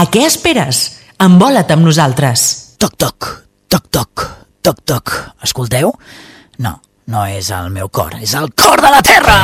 A què esperes? Envola't amb nosaltres. Toc, toc, toc, toc, toc, toc. Escolteu? No, no és el meu cor, és el cor de la terra!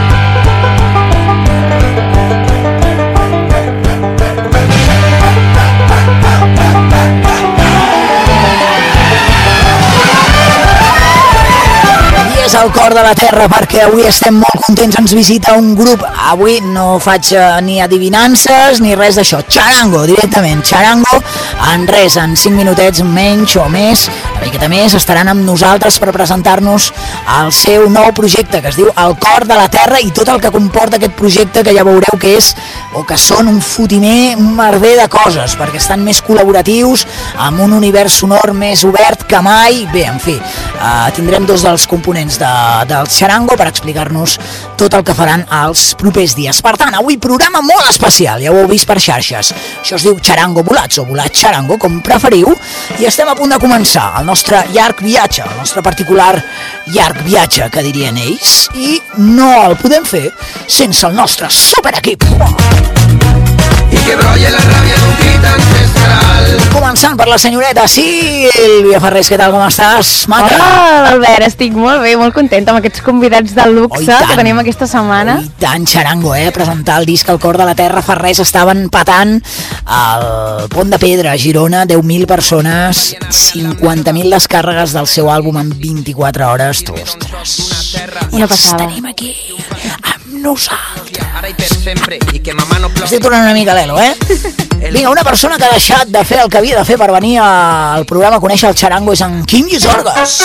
És el cor de la terra perquè avui estem molt contents, ens visita un grup. Avui no faig ni adivinances ni res d'això, xarango directament, xarango en res, en 5 minutets menys o més, una miqueta més, estaran amb nosaltres per presentar-nos el seu nou projecte que es diu El cor de la terra i tot el que comporta aquest projecte, que ja veureu que és o que són un fotimer, un merder de coses, perquè estan més col·laboratius, amb un univers sonor més obert que mai. Bé, en fi, tindrem dos dels components del xarango per explicar-nos tot el que faran els propers dies. Per tant, avui programa molt especial, ja ho heu vist per xarxes. Això es diu xarango volats o volats xarango, com preferiu, i estem a punt de començar el nostre llarg viatge, el nostre particular llarg viatge, que dirien ells, i no el podem fer sense el nostre superequip. Y que brolle la rabia d'un crit ancestral. Començant per la senyoreta Sílvia Ferrés, què tal, com estàs, maca? Hola, Albert, estic molt bé, molt contenta amb aquests convidats de luxe que tenim aquesta setmana. I tant, xarango, presentar el disc El cor de la terra. Ferrés estaven patant al Pont de Pedra, a Girona, 10.000 persones, 50.000 descàrregues del seu àlbum en 24 hores. Ostres, una passada. Tenim aquí amb nosaltres. Estic tornant una mica l'elo, Vinga, una persona que ha deixat de fer el que havia de fer per venir al programa a conèixer el xarango és en Quim Llisorgues,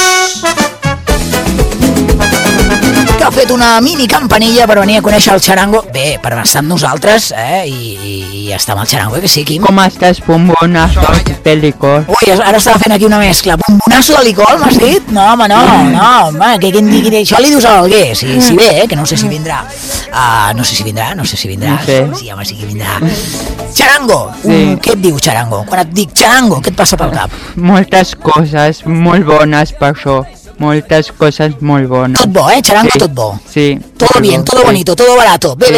que ha fet una mini campanilla per venir a conèixer el xarango. Bé, per estar amb nosaltres, i estar amb el xarango, que sí, Quim? Com estàs, bombonazo de licor? Ui, ara estava fent aquí una mescla. Bombonasso de licor, m'has dit? No, home, home, que això li dius a l'Alguer, si ve, que no sé si vindrà. No sé si vindrà. No sé. Sí, home, sí que vindrà. Xarango, sí. Què et diu xarango? Quan et dic xarango, què et passa pel cap? Moltes coses molt bones per això. Moltes coses molt bones. Tot bo, xarango, sí. Tot bo. Sí. Todo bien, todo bonito, todo barato. Bé.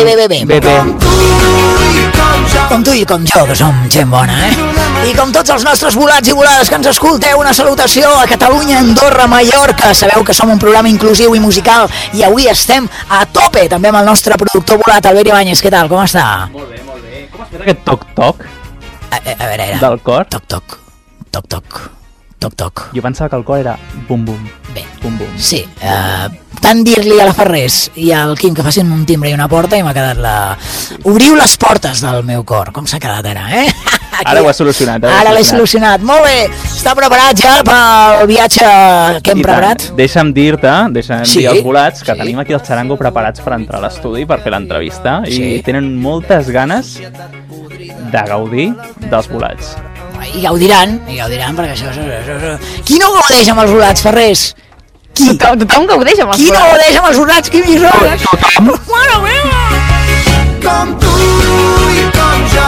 Com tu i com jo, que som gent bona, I com tots els nostres volats i volades que ens escolteu, una salutació a Catalunya, Andorra, Mallorca. Sabeu que som un programa inclusiu i musical i avui estem a tope, també amb el nostre productor volat, Albert Ibáñez. Què tal, com està? Molt bé. Com has fet aquest toc-toc? A veure, era... Del cor? Toc-toc. Jo pensava que el cor era bum-bum. Bé, bum-bum. Sí, tant dir-li a la Ferrés i al Quim que facin un timbre i una porta i m'ha quedat Obriu les portes del meu cor. Com s'ha quedat ara, Aquí. Ara ho has solucionat. Ara l'he solucionat. Molt bé. Està preparat ja pel viatge que hem preparat? Deixa'm dir-te, dir als volats que tenim aquí el xarango preparats per entrar a l'estudi, per fer l'entrevista, i tenen moltes ganes de gaudir dels volats. I gaudiran, perquè això... Qui no gaudeix amb els volats, Ferrés? Qui? Tothom gaudeix amb els volats. Qui no gaudeix amb els volats? Qui Llisorgues? Tothom. Mare meva! Com tu i com jo.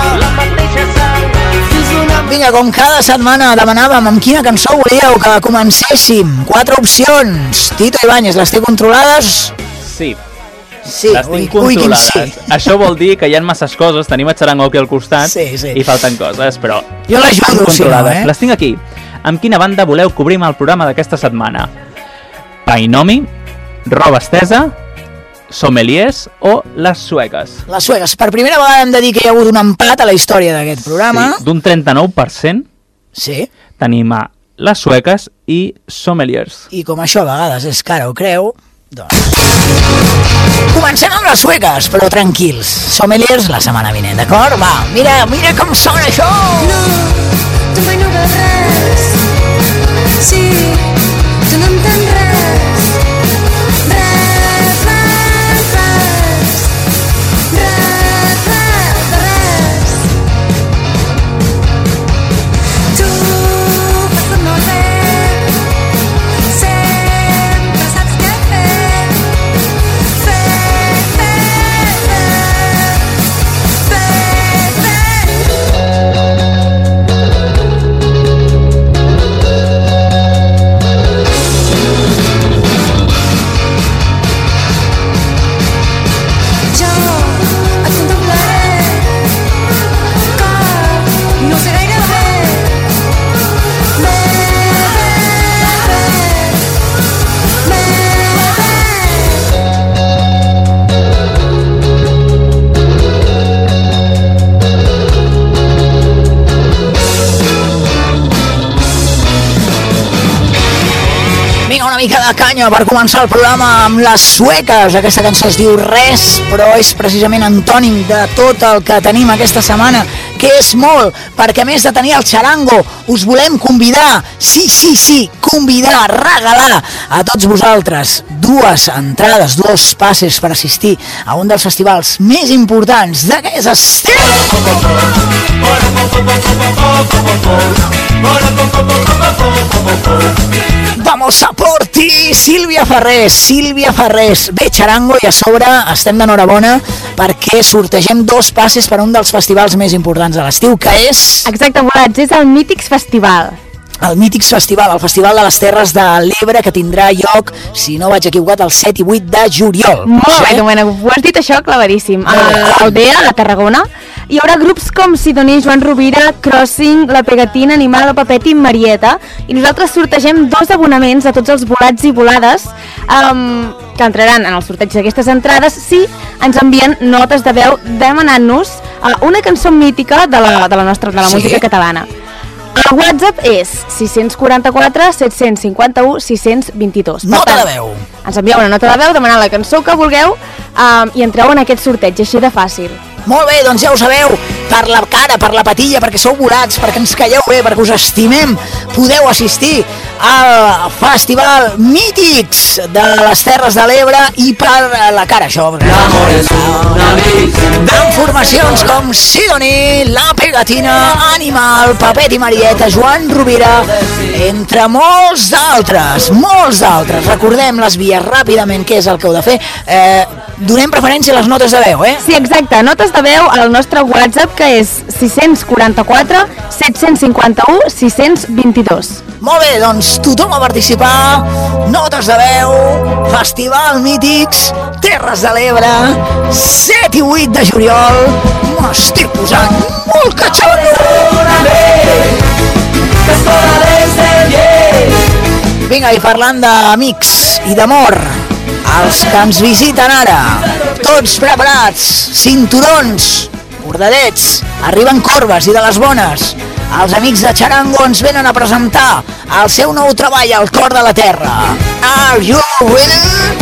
Vinga, com cada setmana demanàvem amb quina cançó volíeu que comencéssim. 4 opcions. Tito Ibáñez, les té controlades? Sí. Sí, les tinc controlades. Sí. Això vol dir que hi ha masses coses, tenim el xarango aquí al costat i falten coses, però jo l'ajudo, controlades. Les tinc aquí. Amb quina banda voleu cobrir el programa d'aquesta setmana? Painomi, Roba Estesa, Sommeliers o Les Sueques? Les Sueques. Per primera vegada hem de dir que hi ha hagut un empat a la història d'aquest programa. Sí, d'un 39%. Sí. Tenim a Les Sueques i Sommeliers. I com això a vegades és cara o creu, doncs... Comencem amb Les Sueques, però tranquils. Sommeliers la setmana vinent, d'acord? Va, mira com sona això! No, tu mai no veus res. Sí, tu no entens res. Res. Tu fas tot molt bé. Sempre saps què fer. una mica de canya per començar el programa amb les sueques. Aquesta cançó es diu Res, però és precisament antònim de tot el que tenim aquesta setmana, que és molt, perquè a més de tenir el xarango, us volem convidar, sí, convidar, regalar a tots vosaltres dues entrades, dos passes per assistir a un dels festivals més importants d'aquest estiu. Vamos a por ti, Sílvia Ferrés. Bé, xarango, i a sobre estem d'enhorabona perquè sortegem dos passes per a un dels festivals més importants de l'estiu, que és... Exacte, Volats, és el Mítics Festival. El Mítics Festival, el Festival de les Terres de l'Ebre, que tindrà lloc, si no vaig equivocat, el 7 i 8 de juliol. Molt bé, Domènec, ho has dit això claríssim. A Aldea, a Tarragona, hi haurà grups com Sidoní, Joan Rovira, Crossing, La Pegatina, Animal, Papet i Marieta, i nosaltres sortegem 2 abonaments a tots els volats i volades que entraran en el sorteig d'aquestes entrades si ens envien notes de veu demanant-nos una cançó mítica de la música catalana. El WhatsApp és 644 751 622. Nota de veu. Ens envieu una nota de veu demanant la cançó que vulgueu i entreu en aquest sorteig, així de fàcil. Molt bé, doncs ja ho sabeu, per la cara, per la patilla, perquè sou volats, perquè ens calleu bé, perquè us estimem, podeu assistir al Festival Mítics de les Terres de l'Ebre i per la cara, això. Amb formacions com Sidoní, La Pegatina, Animal, Papet i Marieta, Joan Rovira, entre molts d'altres. Recordem les vies ràpidament, què és el que heu de fer. Donem preferència a les notes de veu, Sí, exacte, notes de veu al nostre WhatsApp, que és 644 751 622. Molt bé, doncs tothom a participar, notes de veu, Festival Mítics, Terres de l'Ebre, 7 i 8 de juliol, m'estic posant molt catxondo! Vinga, i parlant d'amics i d'amor, els que ens visiten ara, tots preparats, cinturons, bordadets, arriben corbes i de les bones. Els amics de Xarango ens venen a presentar el seu nou treball, El cor de la terra. Are you ready?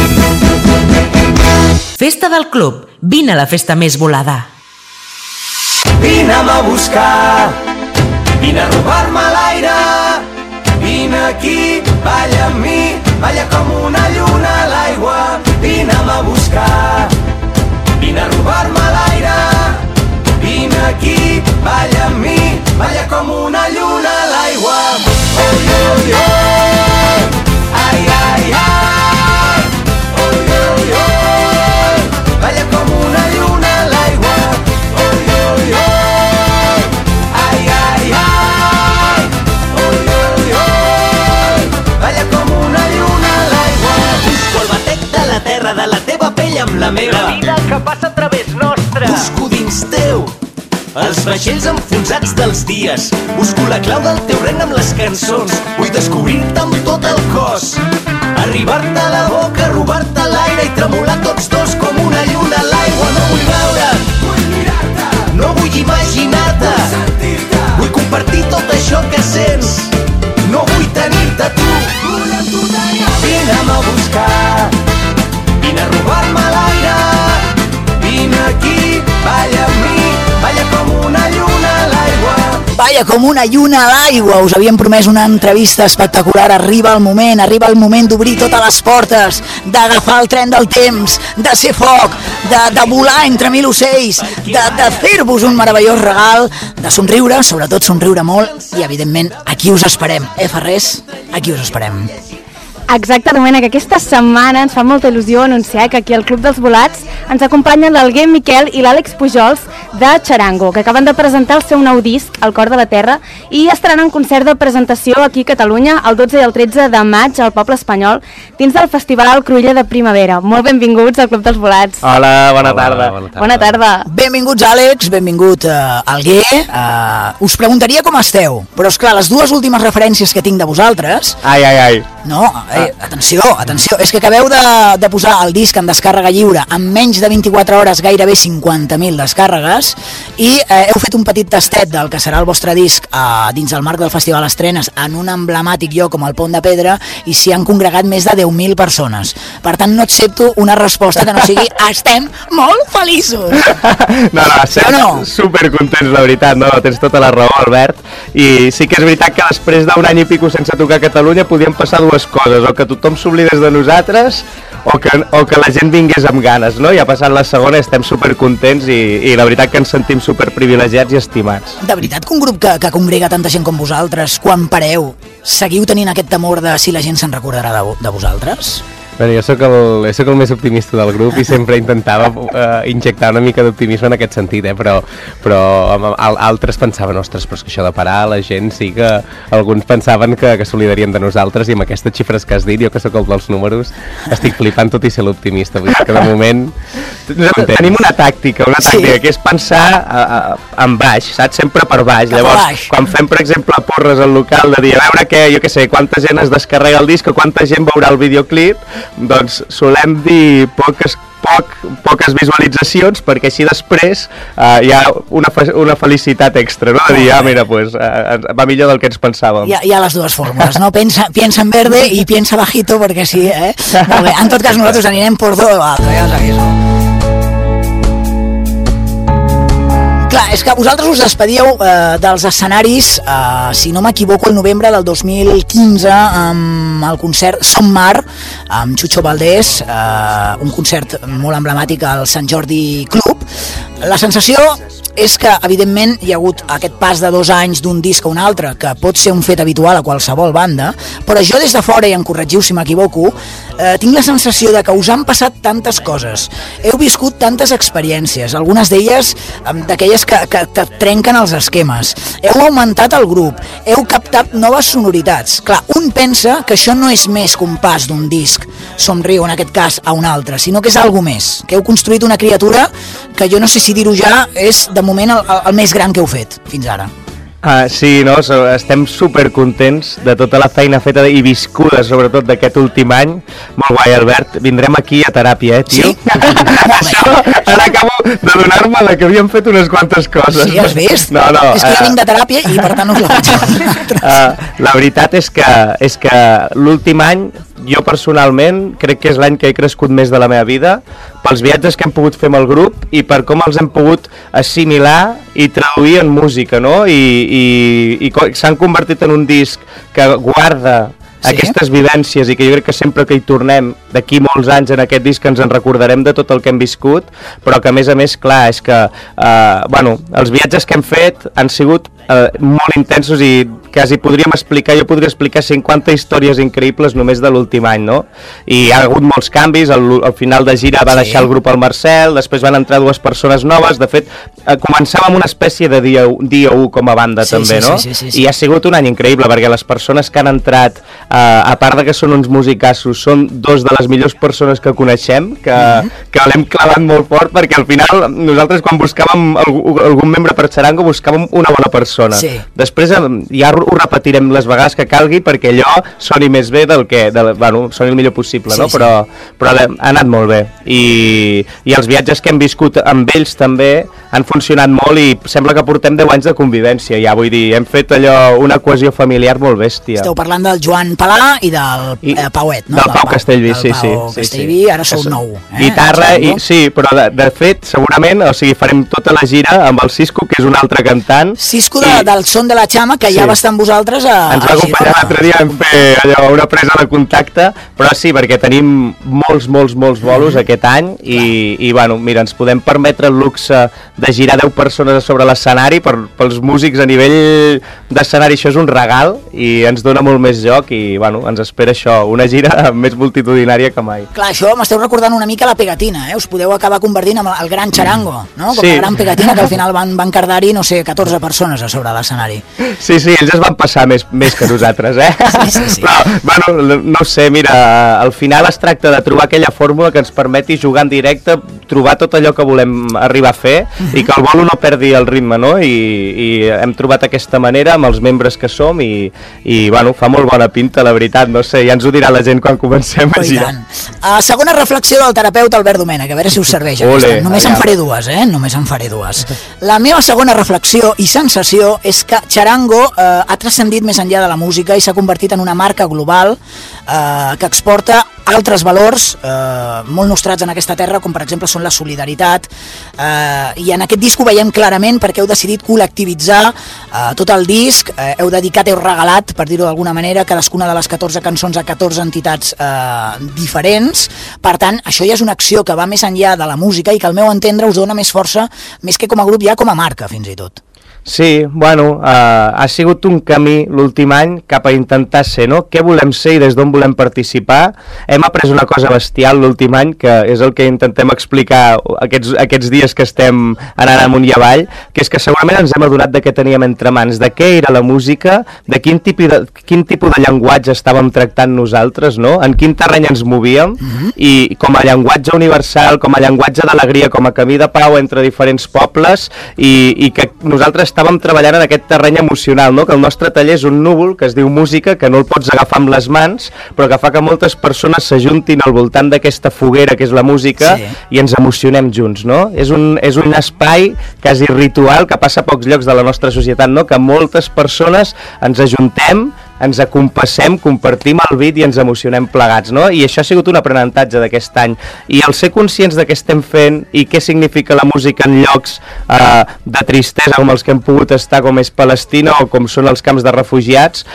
Festa del Club. Vine a la festa més volada. Vine'm a buscar, vine a robar-me l'aire, vine aquí, balla amb mi, balla com una lluna a l'aigua. Vine'm a buscar, vine a robar-me l'aire, vine aquí, balla amb mi, balla com una lluna a l'aigua. Oi, oi, oi, ai, ai, ai, oi, oi, oi, balla com una lluna a l'aigua. Oi, oi, oi, ai, ai, ai, oi, oi, oi, balla com una lluna a l'aigua. Busco el batec de la terra, de la teva pell amb la meva. La vida que passa a través nostre. Busco dins teu els vaixells enfonsats dels dies. Busco la clau del teu regne amb les cançons. Vull descobrir-te amb tot el cos, arribar-te a la boca, robar-te l'aire i tremolar tots dos com una lluna a l'aigua. No vull veure't, vull mirar-te, no vull imaginar-te, vull sentir-te, vull compartir tot això que sents. No vull tenir-te tu, vull amb tu tallar. Vine'm a buscar, vine a robar-me l'aire, vine aquí, balla amb mi, balla com una lluna a l'aigua. Balla com una lluna a l'aigua. Us havíem promès una entrevista espectacular. Arriba el moment d'obrir totes les portes, d'agafar el tren del temps, de ser foc, de volar entre mil ocells, de fer-vos un meravellós regal, de somriure, sobretot somriure molt, i evidentment aquí us esperem. Ferrés? Aquí us esperem. Exacte, Domènec, aquesta setmana ens fa molta il·lusió anunciar que aquí al Club dels Volats ens acompanyen l'Alguer Miquel i l'Àlex Pujols de Xarango, que acaben de presentar el seu nou disc, El cor de la terra, i estaran en concert de presentació aquí a Catalunya el 12 i el 13 de maig al Poble Espanyol, dins del Festival Cruïlla de Primavera. Molt benvinguts al Club dels Volats. Hola, bona tarda. Bona tarda. Benvinguts, Àlex, benvingut Alguer. Us preguntaria com esteu, però esclar, les dues últimes referències que tinc de vosaltres... Ai. No, Atenció, és que acabeu de posar el disc en descàrrega lliure en menys de 24 hores, gairebé 50.000 descàrregues, i heu fet un petit tastet del que serà el vostre disc dins el marc del Festival Estrenes en un emblemàtic lloc com el Pont de Pedra, i s'hi han congregat més de 10.000 persones. Per tant, no accepto una resposta que no sigui estem molt feliços. No, estem supercontents, la veritat, no? Tens tota la raó, Albert, i sí que és veritat que després d'un any i pico sense tocar a Catalunya podien passar dues coses, o que tothom s'oblidés de nosaltres o que la gent vingués amb ganes, no? I ha passat la segona, estem supercontents i la veritat que ens sentim superprivilegiats i estimats. De veritat que un grup que congrega tanta gent com vosaltres, quan pareu, seguiu tenint aquest temor de si la gent se'n recordarà de vosaltres? Bueno, jo soc el més optimista del grup i sempre intentava injectar una mica d'optimisme en aquest sentit, però altres pensaven, ostres, però és que això de parar la gent sí que alguns pensaven que s'oblidarien de nosaltres, i amb aquestes xifres que has dit, jo que sóc el dels números, estic flipant tot i ser l'optimista, vull dir que de moment... Nosaltres tenim una tàctica que és pensar en baix, saps? Sempre per baix. Llavors, quan fem, per exemple, porres al local de dir, a veure què, jo què sé, quanta gent es descarrega el disc o quanta gent veurà el videoclip, doncs solem dir poques visualitzacions, perquè així després hi ha una felicitat extra, no? De dir, mira, pues, va millor del que ens pensàvem. Hi ha les dues fórmules, no? Piensa en verde i piensa bajito, perquè sí, Molt bé. En tot cas, nosaltres anirem por todo lo alto, ja us aviso. Clar, és que vosaltres us despedíeu dels escenaris, si no m'equivoco, el novembre del 2015 amb el concert Som Mar amb Chucho Valdés, un concert molt emblemàtic al Sant Jordi Club. La sensació és que, evidentment, hi ha hagut aquest pas de 2 anys d'un disc a un altre, que pot ser un fet habitual a qualsevol banda, però jo des de fora, i em corregiu si m'equivoco, tinc la sensació de que us han passat tantes coses, heu viscut tantes experiències, algunes d'elles d'aquelles que trenquen els esquemes, heu augmentat el grup, heu captat noves sonoritats. Clar, un pensa que això no és més que un pas d'un disc, Somriu en aquest cas, a un altre, sinó que és alguna més, que heu construït una criatura que jo no sé si dir-ho ja és de moment el més gran que heu fet fins ara. Sí, no? Estem supercontents de tota la feina feta i viscuda, sobretot d'aquest últim any. Molt guai, Albert. Vindrem aquí a teràpia, tio? Sí? Això, ara acabo de donar-me la que havíem fet unes quantes coses. Sí, has vist? No. És que jo vinc de teràpia i per tant us la faig. La veritat és que l'últim any jo personalment crec que és l'any que he crescut més de la meva vida, pels viatges que hem pogut fer amb el grup i per com els hem pogut assimilar i traduir en música, no? I s'han convertit en un disc que guarda aquestes vivències i que jo crec que sempre que hi tornem d'aquí molts anys en aquest disc ens en recordarem de tot el que hem viscut, però que a més, clar, és que els viatges que hem fet han sigut molt intensos i quasi podríem explicar, jo podria explicar 50 històries increïbles només de l'últim any, no? I hi ha hagut molts canvis, al final de gira va deixar el grup el Marcel, després van entrar 2 persones noves, de fet començàvem una espècie de dia 1 com a banda també, no? I ha sigut un any increïble perquè les persones que han entrat, a part de que són uns musicassos, són 2 de les millors persones que coneixem, que l'hem clavat molt fort, perquè al final nosaltres quan buscàvem algun membre per Charango buscàvem una bona persona. Després ja ho repetirem les vegades que calgui perquè allò soni més bé soni el millor possible, no? Però ha anat molt bé i els viatges que hem viscut amb ells també han funcionat molt i sembla que portem 10 anys de convivència ja, vull dir, hem fet allò una cohesió familiar molt bèstia. Esteu parlant del Joan Palà i del Pauet, no? Del Pau Castellví, sí. Castellví, ara sou nou. Guitarra, sí, però de fet segurament, o sigui, farem tota la gira amb el Cisco, que és un altre cantant. Cisco del Son de la Xama, que ja va estar amb vosaltres ens va acompanyar l'altre dia, vam fer allò, una presa de contacte, però sí, perquè tenim molts bolos aquest any i bueno, mira, ens podem permetre el luxe de girar 10 persones a sobre l'escenari, pels músics a nivell d'escenari això és un regal i ens dona molt més joc i bueno, ens espera això, una gira més multitudinària que mai. Clar, això m'esteu recordant una mica la pegatina, us podeu acabar convertint en el gran Charango, no? Com la gran pegatina que al final van quedar-hi, no sé, 14 persones a sobre l'escenari. Sí, ells es van passar més que nosaltres, Sí. Però, bueno, no ho sé, mira, al final es tracta de trobar aquella fórmula que ens permeti jugar en directe, trobar tot allò que volem arribar a fer i que el bolo no perdi el ritme, no? I hem trobat aquesta manera amb els membres que som i bueno, fa molt bona pinta, la veritat, no sé, ja ens ho dirà la gent quan comencem a girar. Segona reflexió del terapeuta Albert Domènech, a veure si us serveix aquesta. Només en faré dues, Només en faré dues. La meva segona reflexió i sensació és que Charango ha transcendit més enllà de la música i s'ha convertit en una marca global que exporta altres valors molt nostrats en aquesta terra, com per exemple són la solidaritat, i en aquest disc ho veiem clarament perquè heu decidit col·lectivitzar tot el disc, heu dedicat, heu regalat, per dir-ho d'alguna manera, cadascuna de les 14 cançons a 14 entitats diferents. Per tant, això ja és una acció que va més enllà de la música i que al meu entendre us dona més força, més que com a grup, ja com a marca fins i tot. Sí, bueno, ha sigut un camí l'últim any cap a intentar ser, no? Què volem ser i des d'on volem participar. Hem après una cosa bestial l'últim any, que és el que intentem explicar aquests dies que estem anant amunt i avall, que és que segurament ens hem adonat de què teníem entre mans, de què era la música, de quin tipus de llenguatge estàvem tractant nosaltres, no? En quin terreny ens movíem, i com a llenguatge universal, com a llenguatge d'alegria, com a camí de pau entre diferents pobles, i que nosaltres estàvem treballant en aquest terreny emocional, no? Que el nostre taller és un núvol que es diu música, que no el pots agafar amb les mans, però que fa que moltes persones s'ajuntin al voltant d'aquesta foguera que és la música, i ens emocionem junts, no? És un espai quasi ritual que passa a pocs llocs de la nostra societat, no? Que moltes persones ens ajuntem, ens acompassem, compartim el beat i ens emocionem plegats, no? I això ha sigut un aprenentatge d'aquest any. I el ser conscients de què estem fent i què significa la música en llocs de tristesa com els que hem pogut estar, com és Palestina o com són els camps de refugiats,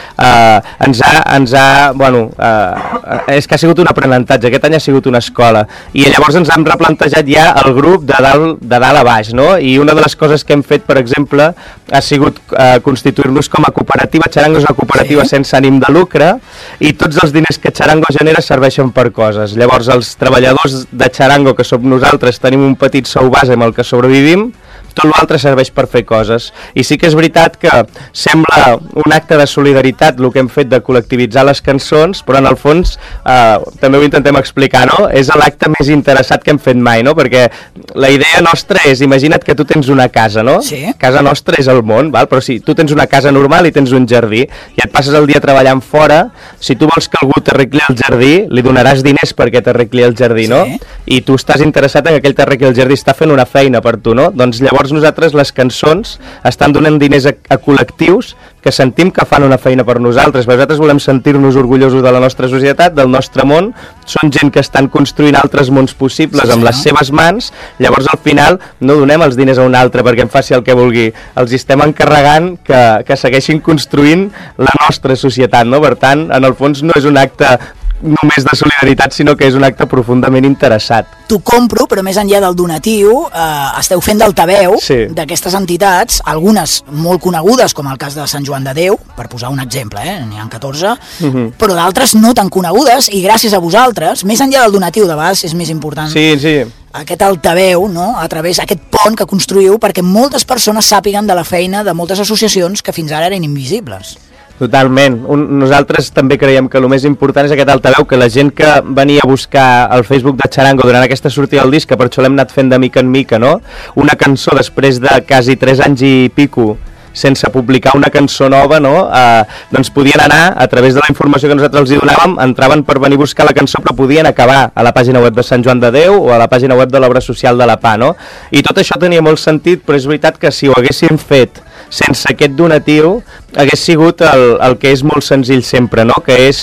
és que ha sigut un aprenentatge. Aquest any ha sigut una escola. I llavors ens hem replantejat ja el grup de dalt a baix, no? I una de les coses que hem fet, per exemple, ha sigut constituir-nos com a cooperativa. Charango és una cooperativa sense ànim de lucre, i tots els diners que Charango genera serveixen per coses. Llavors els treballadors de Charango, que som nosaltres, tenim un petit sou base amb el que sobrevivim, tot l'altre serveix per fer coses. I sí que és veritat que sembla un acte de solidaritat el que hem fet de col·lectivitzar les cançons, però en el fons també ho intentem explicar, no? És l'acte més interessat que hem fet mai, no? Perquè la idea nostra és, imagina't que tu tens una casa, no? Sí. Casa nostra és el món, val? Però si tu tens una casa normal i tens un jardí i et passes el dia treballant fora, si tu vols que algú t'arregli el jardí, li donaràs diners perquè t'arregli el jardí, no? I tu estàs interessat en que aquell t'arregli el jardí, està fent una feina per tu, no? Doncs llavors nosaltres les cançons estan donant diners a col·lectius que sentim que fan una feina per nosaltres. Nosaltres volem sentir-nos orgullosos de la nostra societat, del nostre món. Són gent que estan construint altres mons possibles amb les seves mans. Llavors al final no donem els diners a un altre perquè en faci el que vulgui. Els estem encarregant que segueixin construint la nostra societat, no? Per tant, en el fons no és un acte només de solidaritat, sinó que és un acte profundament interessat. T'ho compro, però més enllà del donatiu, esteu fent d'altaveu d'aquestes entitats, algunes molt conegudes, com el cas de Sant Joan de Déu, per posar un exemple, n'hi ha 14, però d'altres no tan conegudes, i gràcies a vosaltres, més enllà del donatiu, de vegades és més important aquest altaveu, no? A través d'aquest pont que construïu perquè moltes persones sàpiguen de la feina de moltes associacions que fins ara eren invisibles. Totalment. Nosaltres també creiem que el més important és aquest altaveu, que la gent que venia a buscar el Facebook de Charango durant aquesta sortida del disc, que per això l'hem anat fent de mica en mica, no? Una cançó després de quasi 3 anys i pico sense publicar una cançó nova, no? Doncs podien anar, a través de la informació que nosaltres els hi donàvem, entraven per venir a buscar la cançó, però podien acabar a la pàgina web de Sant Joan de Déu o a la pàgina web de l'Obra Social de la PA, no? I tot això tenia molt sentit, però és veritat que si ho haguéssim fet sense aquest donatiu hagués sigut el que és molt senzill sempre, no? Que és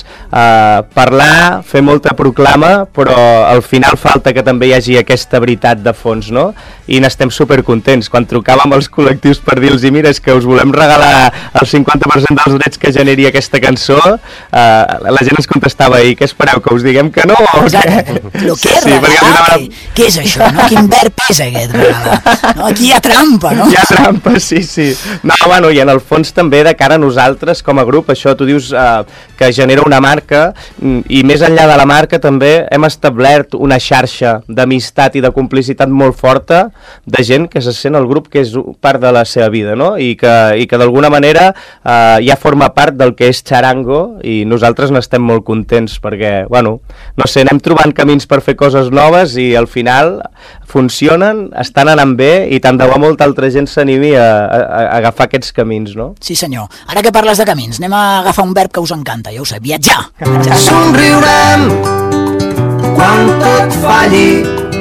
parlar, fer molta proclama, però al final falta que també hi hagi aquesta veritat de fons, no? I n'estem supercontents. Quan trucàvem als col·lectius per dir-los, mira, és que us volem regalar el 50% dels drets que generi aquesta cançó, la gent ens contestava, i què espereu, que us diguem que no? Exacte. Però què regalar? Què és això, no? Quin verb és aquest, regalar? No? Aquí hi ha trampa, no? Hi ha trampa, sí. No, bueno, i en el fons també de cara a nosaltres com a grup, això tu dius que genera una marca, i més enllà de la marca també hem establert una xarxa d'amistat i de complicitat molt forta de gent que se sent el grup que és part de la seva vida, no? I que d'alguna manera ja forma part del que és Charango, i nosaltres n'estem molt contents perquè, bueno, no sé, anem trobant camins per fer coses noves i al final funcionen, estan anant bé, i tant de bo molta altra gent s'animi a agafar aquests camins, no? Sí senyor. Ara que parles de camins, anem a agafar un verb que us encanta, ja ho sé, viatjar. Somriurem quan tot falli,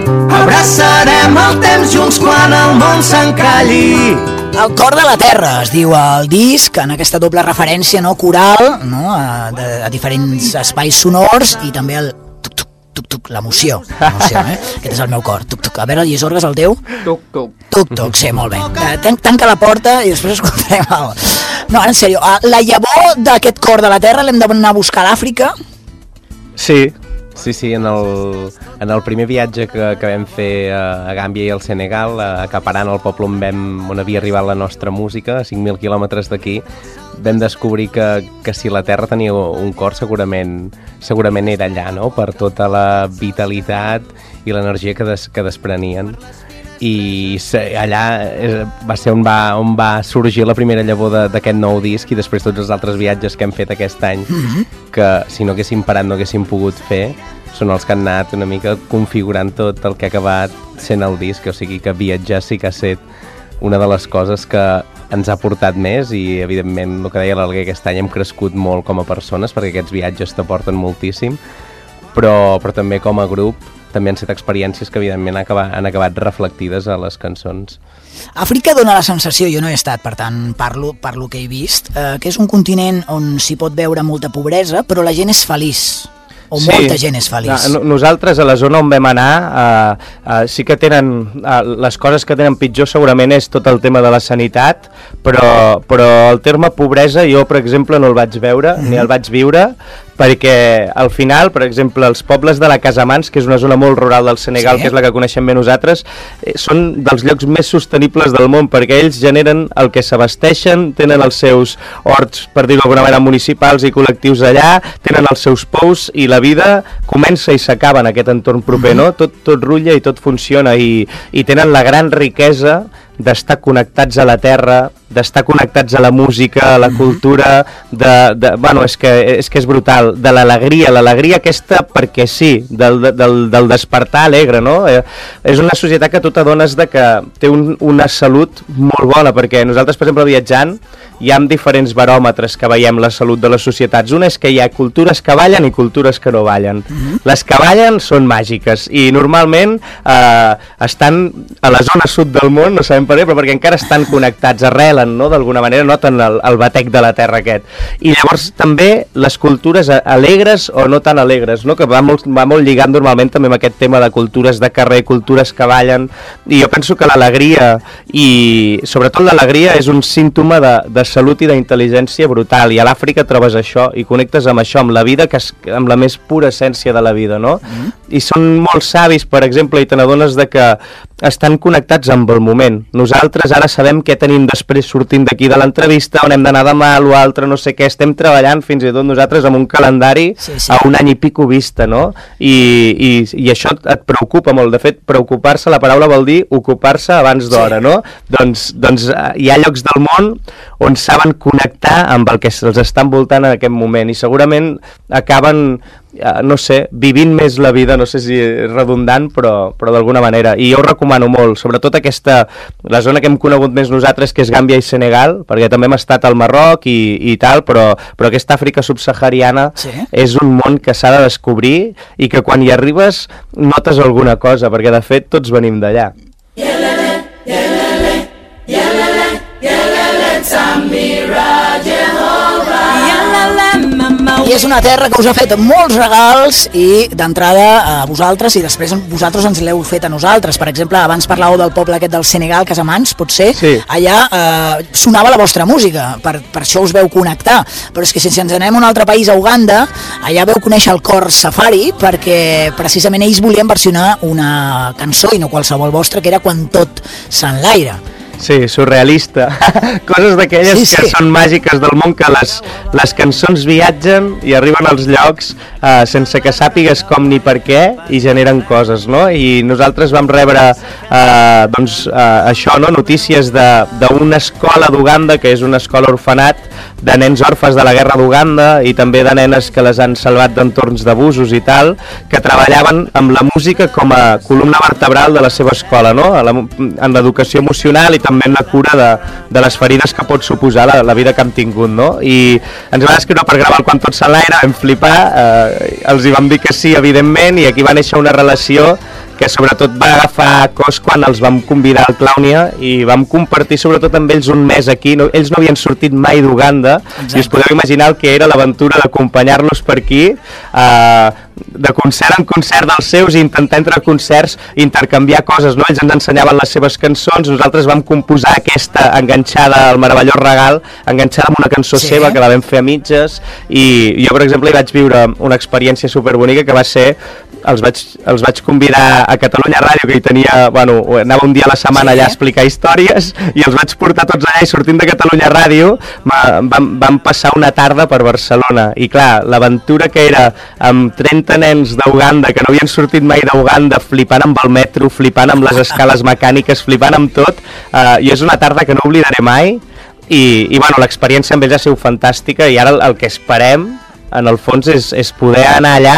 abraçarem el temps junts quan el món s'encalli. El cor de la terra es diu el disc, en aquesta doble referència, no, coral, no, a diferents espais sonors, i també el tuc-tuc, tuc-tuc, l'emoció, Aquest és el meu cor, tuc-tuc. A veure, Llisorgues, el teu? Tuc-tuc. Tuc-tuc, sí, molt bé. Tanca la porta i després escoltarem el... No, en sèrio, la llavor d'aquest cor de la terra l'hem d'anar a buscar a l'Àfrica? Sí. Sí, en el primer viatge que vam fer a Gàmbia i al Senegal, acaparant el poble on havia arribat la nostra música, a 5.000 quilòmetres d'aquí, vam descobrir que si la terra tenia un cor segurament era allà, no? Per tota la vitalitat i l'energia que desprenien. I allà va ser on va sorgir la primera llavor d'aquest nou disc, i després tots els altres viatges que hem fet aquest any, que si no haguéssim parat no haguéssim pogut fer, són els que han anat una mica configurant tot el que ha acabat sent el disc. O sigui que viatjar sí que ha estat una de les coses que ens ha portat més, i evidentment el que deia l'Alguer, aquest any hem crescut molt com a persones perquè aquests viatges t'aporten moltíssim, però també com a grup també han estat experiències que evidentment han acabat reflectides a les cançons. Àfrica dona la sensació, jo no he estat, per tant parlo que he vist, que és un continent on s'hi pot veure molta pobresa, però la gent és feliç. O sí, molta gent és feliç. Nosaltres a la zona on vam anar sí que tenen les coses que tenen pitjor segurament és tot el tema de la sanitat, però el terme pobresa jo per exemple no el vaig veure ni el vaig viure, perquè al final, per exemple, els pobles de la Casamance, que és una zona molt rural del Senegal, que és la que coneixem bé nosaltres, són dels llocs més sostenibles del món, perquè ells generen el que s'abasteixen, tenen els seus horts, per dir-ho d'alguna manera, municipals i col·lectius allà, tenen els seus pous, i la vida comença i s'acaba en aquest entorn proper, no? Tot rutlla i tot funciona, i tenen la gran riquesa d'estar connectats a la terra, d'estar connectats a la música, a la cultura, bueno, és que és brutal, de l'alegria aquesta perquè sí, del despertar alegre, no? És una societat que tu t'adones de que té una salut molt bona, perquè nosaltres, per exemple, viatjant, hi ha diferents baròmetres que veiem la salut de les societats. Una és que hi ha cultures que ballen i cultures que no ballen. Les que ballen són màgiques i normalment estan a la zona sud del món, no sabem per què, però perquè encara estan connectats, arrelen, no? D'alguna manera noten el batec de la terra aquest. I llavors també les cultures alegres o no tan alegres, no? Que va molt lligat normalment també amb aquest tema de cultures de carrer, cultures que ballen, i jo penso que l'alegria, i sobretot l'alegria, és un símptoma de salut i d'intel·ligència brutal, i a l'Àfrica trobes això, i connectes amb això, amb la vida, amb la més pura essència de la vida, no? I són molt savis, per exemple, i te n'adones de que estan connectats amb el moment. Nosaltres ara sabem què tenim després sortint d'aquí de l'entrevista, on hem d'anar demà, l'altre, no sé què, estem treballant fins i tot nosaltres amb un calendari a un any i pico vista, no? I això et preocupa molt. De fet, preocupar-se, la paraula vol dir ocupar-se abans d'hora, no? Doncs hi ha llocs del món on saben connectar amb el que se'ls està envoltant en aquest moment, i segurament acaben, no sé, vivint més la vida, no sé si és redundant, però d'alguna manera. I jo ho recomano molt, sobretot la zona que hem conegut més nosaltres, que és Gàmbia i Senegal, perquè també hem estat al Marroc i tal, però aquesta Àfrica subsahariana és un món que s'ha de descobrir i que quan hi arribes notes alguna cosa, perquè de fet tots venim d'allà. I és una terra que us ha fet molts regals, i d'entrada a vosaltres, i després vosaltres ens l'heu fet a nosaltres. Per exemple, abans parlàveu del poble aquest del Senegal, Casamance, potser, allà sonava la vostra música, per això us veu connectar. Però és que si ens anem a un altre país, a Uganda, allà veu conèixer el cor Safari, perquè precisament ells volien versionar una cançó, i no qualsevol vostra, que era Quan tot s'enlaira. Sí, surrealista. Coses d'aquelles que són màgiques del món, que les cançons viatgen i arriben als llocs sense que sàpigues com ni per què i generen coses, no? I nosaltres vam rebre això, no? Notícies d'una escola d'Uganda, que és una escola orfenat de nens orfes de la guerra d'Uganda i també de nenes que les han salvat d'entorns d'abusos i tal, que treballaven amb la música com a columna vertebral de la seva escola, no? En l'educació emocional i també en la cura de les ferides que pot suposar la vida que hem tingut, no? I ens van escriure per gravar el Quan tot s'enlaira, vam flipar, els hi vam dir que sí, evidentment, i aquí va néixer una relació que sobretot va agafar cos quan els vam convidar al Clownia i vam compartir sobretot amb ells un mes aquí. Ells no havien sortit mai d'Uganda i us podeu imaginar el que era l'aventura d'acompanyar-los per aquí, de concert en concert dels seus i intentar entre concerts intercanviar coses, no? Ells ens ensenyaven les seves cançons, nosaltres vam composar aquesta enganxada al Meravellós Regal, enganxada amb una cançó seva que la vam fer a mitges, i jo per exemple hi vaig viure una experiència superbonica que va ser, els vaig convidar a Catalunya Ràdio, que hi tenia, anava un dia a la setmana allà a explicar històries, i els vaig portar tots allà, i sortint de Catalunya Ràdio vam passar una tarda per Barcelona, i clar, l'aventura que era amb 30 nens d'Uganda que no havien sortit mai d'Uganda, flipant amb el metro, flipant amb les escales mecàniques, flipant amb tot, i és una tarda que no oblidaré mai, i l'experiència amb ells ha sigut fantàstica, i ara el que esperem en el fons és poder anar allà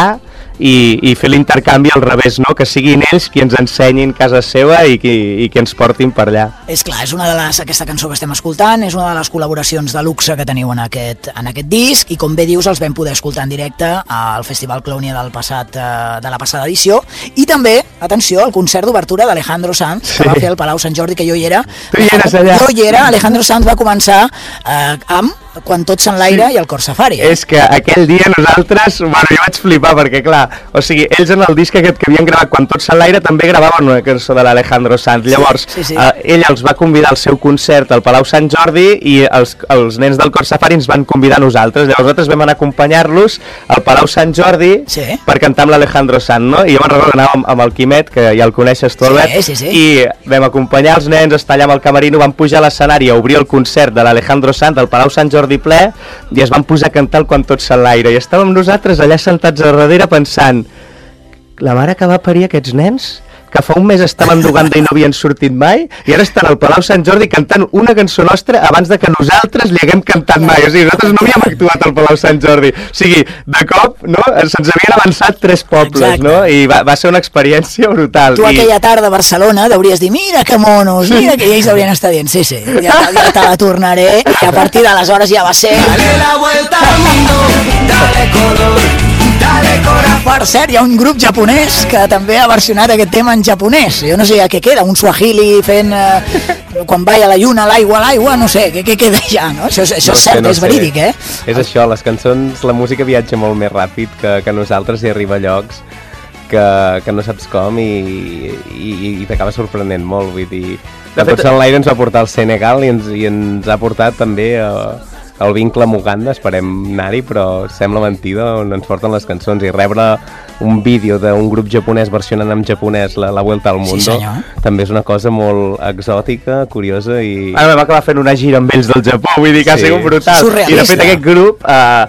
i fer l'intercanvi al revés, no? Que siguin ells qui ens ensenyin casa seva i qui ens portin per allà. És clar, és una de aquesta cançó que estem escoltant, és una de les col·laboracions de luxe que teniu en aquest disc, i com bé dius els vam poder escoltar en directe al Festival Clownia de la passada edició, i també, atenció, al concert d'obertura d'Alejandro Sanz, que va fer al Palau Sant Jordi, que jo hi era. Tu hi eres allà? Jo hi era, Alejandro Sanz va començar amb Quan tot s'enlaira i el Cor Safari. És que aquell dia nosaltres, jo vaig flipar perquè clar, o sigui, ells en el disc aquest que havien gravat Quan tot s'enlaira també gravaven una cançó de l'Alejandro Sanz. Llavors, ell els va convidar al seu concert al Palau Sant Jordi i els nens del Cor Safari ens van convidar a nosaltres. Llavors nosaltres vam anar a acompanyar-los al Palau Sant Jordi per cantar amb l'Alejandro Sanz, no? I jo me'n recordo que anàvem amb el Quimet, que ja el coneixes tu, Albert, i vam acompanyar els nens, estar allà amb el camerino, vam pujar a l'escenari a obrir el concert de l'Alejandro Sanz al Palau Sant Jordi ple, i es van posar a cantar el Quan tot s'enlaira, i estàvem nosaltres allà sentats a darrere pensant, la mare que va parir aquests nens, que fa un mes estaven d'Uganda i no havien sortit mai, i ara estan al Palau Sant Jordi cantant una cançó nostra abans de que nosaltres li haguem cantat mai. O sigui, nosaltres no havíem actuat al Palau Sant Jordi. O sigui, de cop, no?, se'ns havien avançat 3 pobles, no? I va ser una experiència brutal. Tu aquella tarda a Barcelona hauries dit, mira que monos, mira que ells haurien estat dient, sí, ja te la tornaré, i a partir d'aleshores ja va ser... Dale la vuelta al mundo, dale color, dale corazón. Per cert, hi ha un grup japonès que també ha versionat aquest tema en japonès. Jo no sé a què queda, un swahili fent quan va a la lluna, l'aigua, no sé, què queda ja, no? Això és cert, és verídic, eh? És això, les cançons, la música viatja molt més ràpid que nosaltres i arriba a llocs que no saps com i t'acaba sorprenent molt, vull dir... De fet, l'Aire ens va portar al Senegal i ens ha portat també el vincle amb Uganda, esperem anar-hi, però sembla mentida on ens porten les cançons, i rebre un vídeo d'un grup japonès versionant en japonès la Vuelta al Mundo, també és una cosa molt exòtica, curiosa i... Ara vam acabar fent una gira amb ells del Japó, vull dir que ha sigut brutal. Surrealista. I de fet aquest grup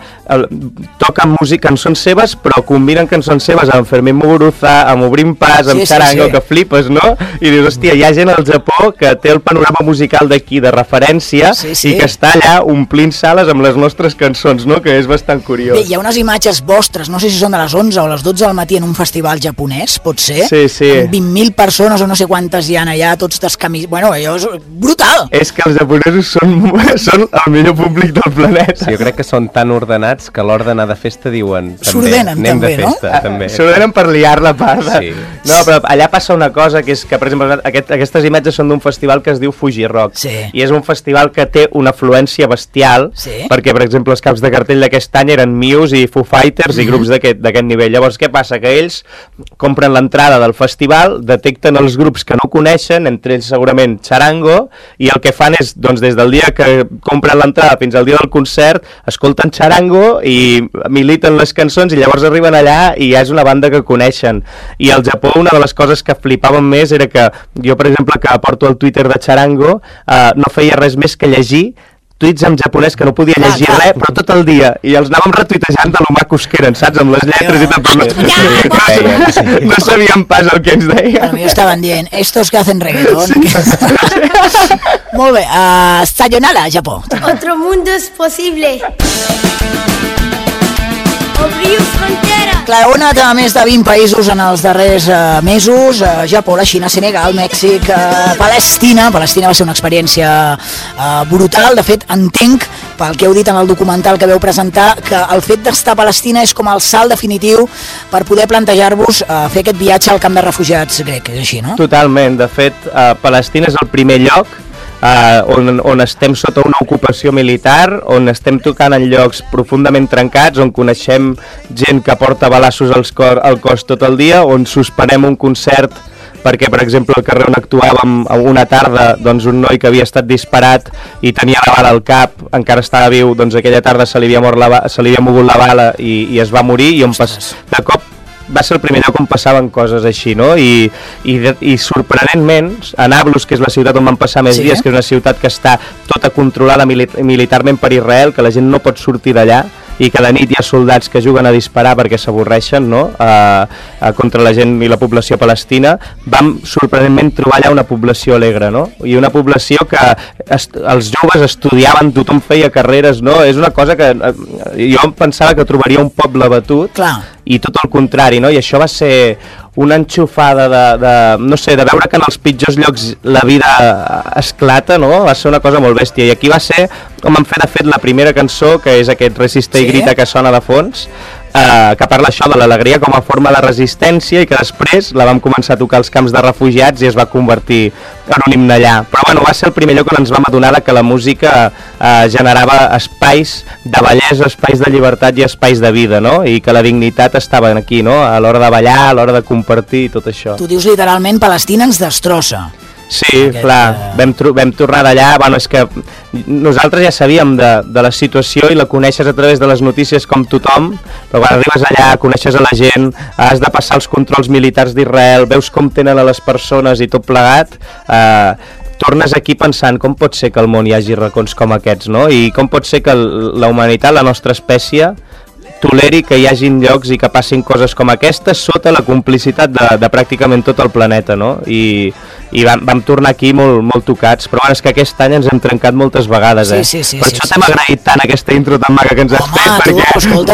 toquen cançons seves, però combinen cançons seves amb Fermín Muguruza, amb Obrim Pas, amb Charango, que flipes, no? I dius, hòstia, hi ha gent al Japó que té el panorama musical d'aquí de referència i que està allà omplint sales amb les nostres cançons, no? Que és bastant curiós. Bé, hi ha unes imatges vostres, no sé si són de les 11 o les 12 del matí en un festival japonès, pot ser? Sí. Amb 20.000 persones o no sé quantes hi ha allà, tots descamisats... Bueno, allò és brutal! És que els japonesos són el millor públic del planeta. Sí, jo crec que són tan ordenats que a l'hora d'anar de festa diuen s'ordenen també, de festa, no? També. S'ordenen per liar-la part. Sí. No, però allà passa una cosa, que és que, per exemple, aquestes imatges són d'un festival que es diu Fuji Rock, i és un festival que té una afluència bestial, festival, perquè, per exemple, els caps de cartell d'aquest any eren Muse i Foo Fighters i grups d'aquest nivell. Llavors, què passa? Que ells compren l'entrada del festival, detecten els grups que no coneixen, entre ells segurament Txarango, i el que fan és, doncs, des del dia que compren l'entrada fins al dia del concert, escolten Txarango i militen les cançons i llavors arriben allà i ja és una banda que coneixen. I al Japó una de les coses que flipaven més era que jo, per exemple, que porto el Twitter de Txarango, no feia res més que llegir tuits en japonès que no podia llegir res, però tot el dia, i els anàvem retuitejant de lo macos que eren, saps? Amb les lletres i tot, però no sabíem pas el que ens deien. A mi estaven dient, estos que hacen reggaeton. Molt bé, sayonara, Japó. Otro mundo es posible. Obriu fronteres. Clar, heu anat a més de 20 països en els darrers mesos, Japó, la Xina, Senegal, Mèxic, Palestina. Palestina va ser una experiència brutal. De fet, entenc, pel que heu dit en el documental que veu presentar, que el fet d'estar a Palestina és com el salt definitiu per poder plantejar-vos fer aquest viatge al camp de refugiats grec, és així, no? Totalment. De fet, Palestina és el primer lloc on estem sota una ocupació militar, on estem tocant en llocs profundament trencats, on coneixem gent que porta balassos al cos tot el dia, on suspenem un concert perquè, per exemple, al carrer on actuàvem una tarda, doncs un noi que havia estat disparat i tenia la bala al cap, encara estava viu, doncs aquella tarda se li havia mogut la bala i es va morir, i de cop va ser el primer lloc on passaven coses així, no? I sorprenentment, a Nablus, que és la ciutat on van passar més dies, que és una ciutat que està tota controlada militarment per Israel, que la gent no pot sortir d'allà, i que a la nit hi ha soldats que juguen a disparar perquè s'avorreixen, no? Contra la gent i la població palestina, vam sorprenentment trobar allà una població alegre, no? I una població que els joves estudiaven, tothom feia carreres, no? És una cosa que jo em pensava que trobaria un poble abatut. Clar. I tot el contrari, no? I això va ser una enxufada no sé, de veure que en els pitjors llocs la vida esclata, no? Va ser una cosa molt bèstia. I aquí va ser on vam fer, de fet, la primera cançó, que és aquest Resiste i grita que sona de fons, que parla això de l'alegria com a forma de resistència, i que després la vam començar a tocar als camps de refugiats i es va convertir en un himne allà. Però bueno, va ser el primer lloc on ens vam adonar que la música generava espais de bellesa, espais de llibertat i espais de vida, no? I que la dignitat estava aquí, no? A l'hora de ballar, a l'hora de compartir i tot això. Tu dius literalment Palestina ens destrossa. Sí, clar, vam tornar d'allà. Bueno, és que nosaltres ja sabíem de la situació i la coneixes a través de les notícies com tothom, però quan arribes allà, coneixes a la gent, has de passar els controls militars d'Israel, veus com tenen a les persones i tot plegat, tornes aquí pensant com pot ser que al món hi hagi racons com aquests, no? I com pot ser que la humanitat, la nostra espècie, toleri que hi hagin llocs i que passin coses com aquestes sota la complicitat de pràcticament tot el planeta, no? I vam tornar aquí molt tocats, però és que aquest any ens hem trencat moltes vegades, Sí, per això t'hem agraït tant aquesta intro tan maca que ens has fet, perquè...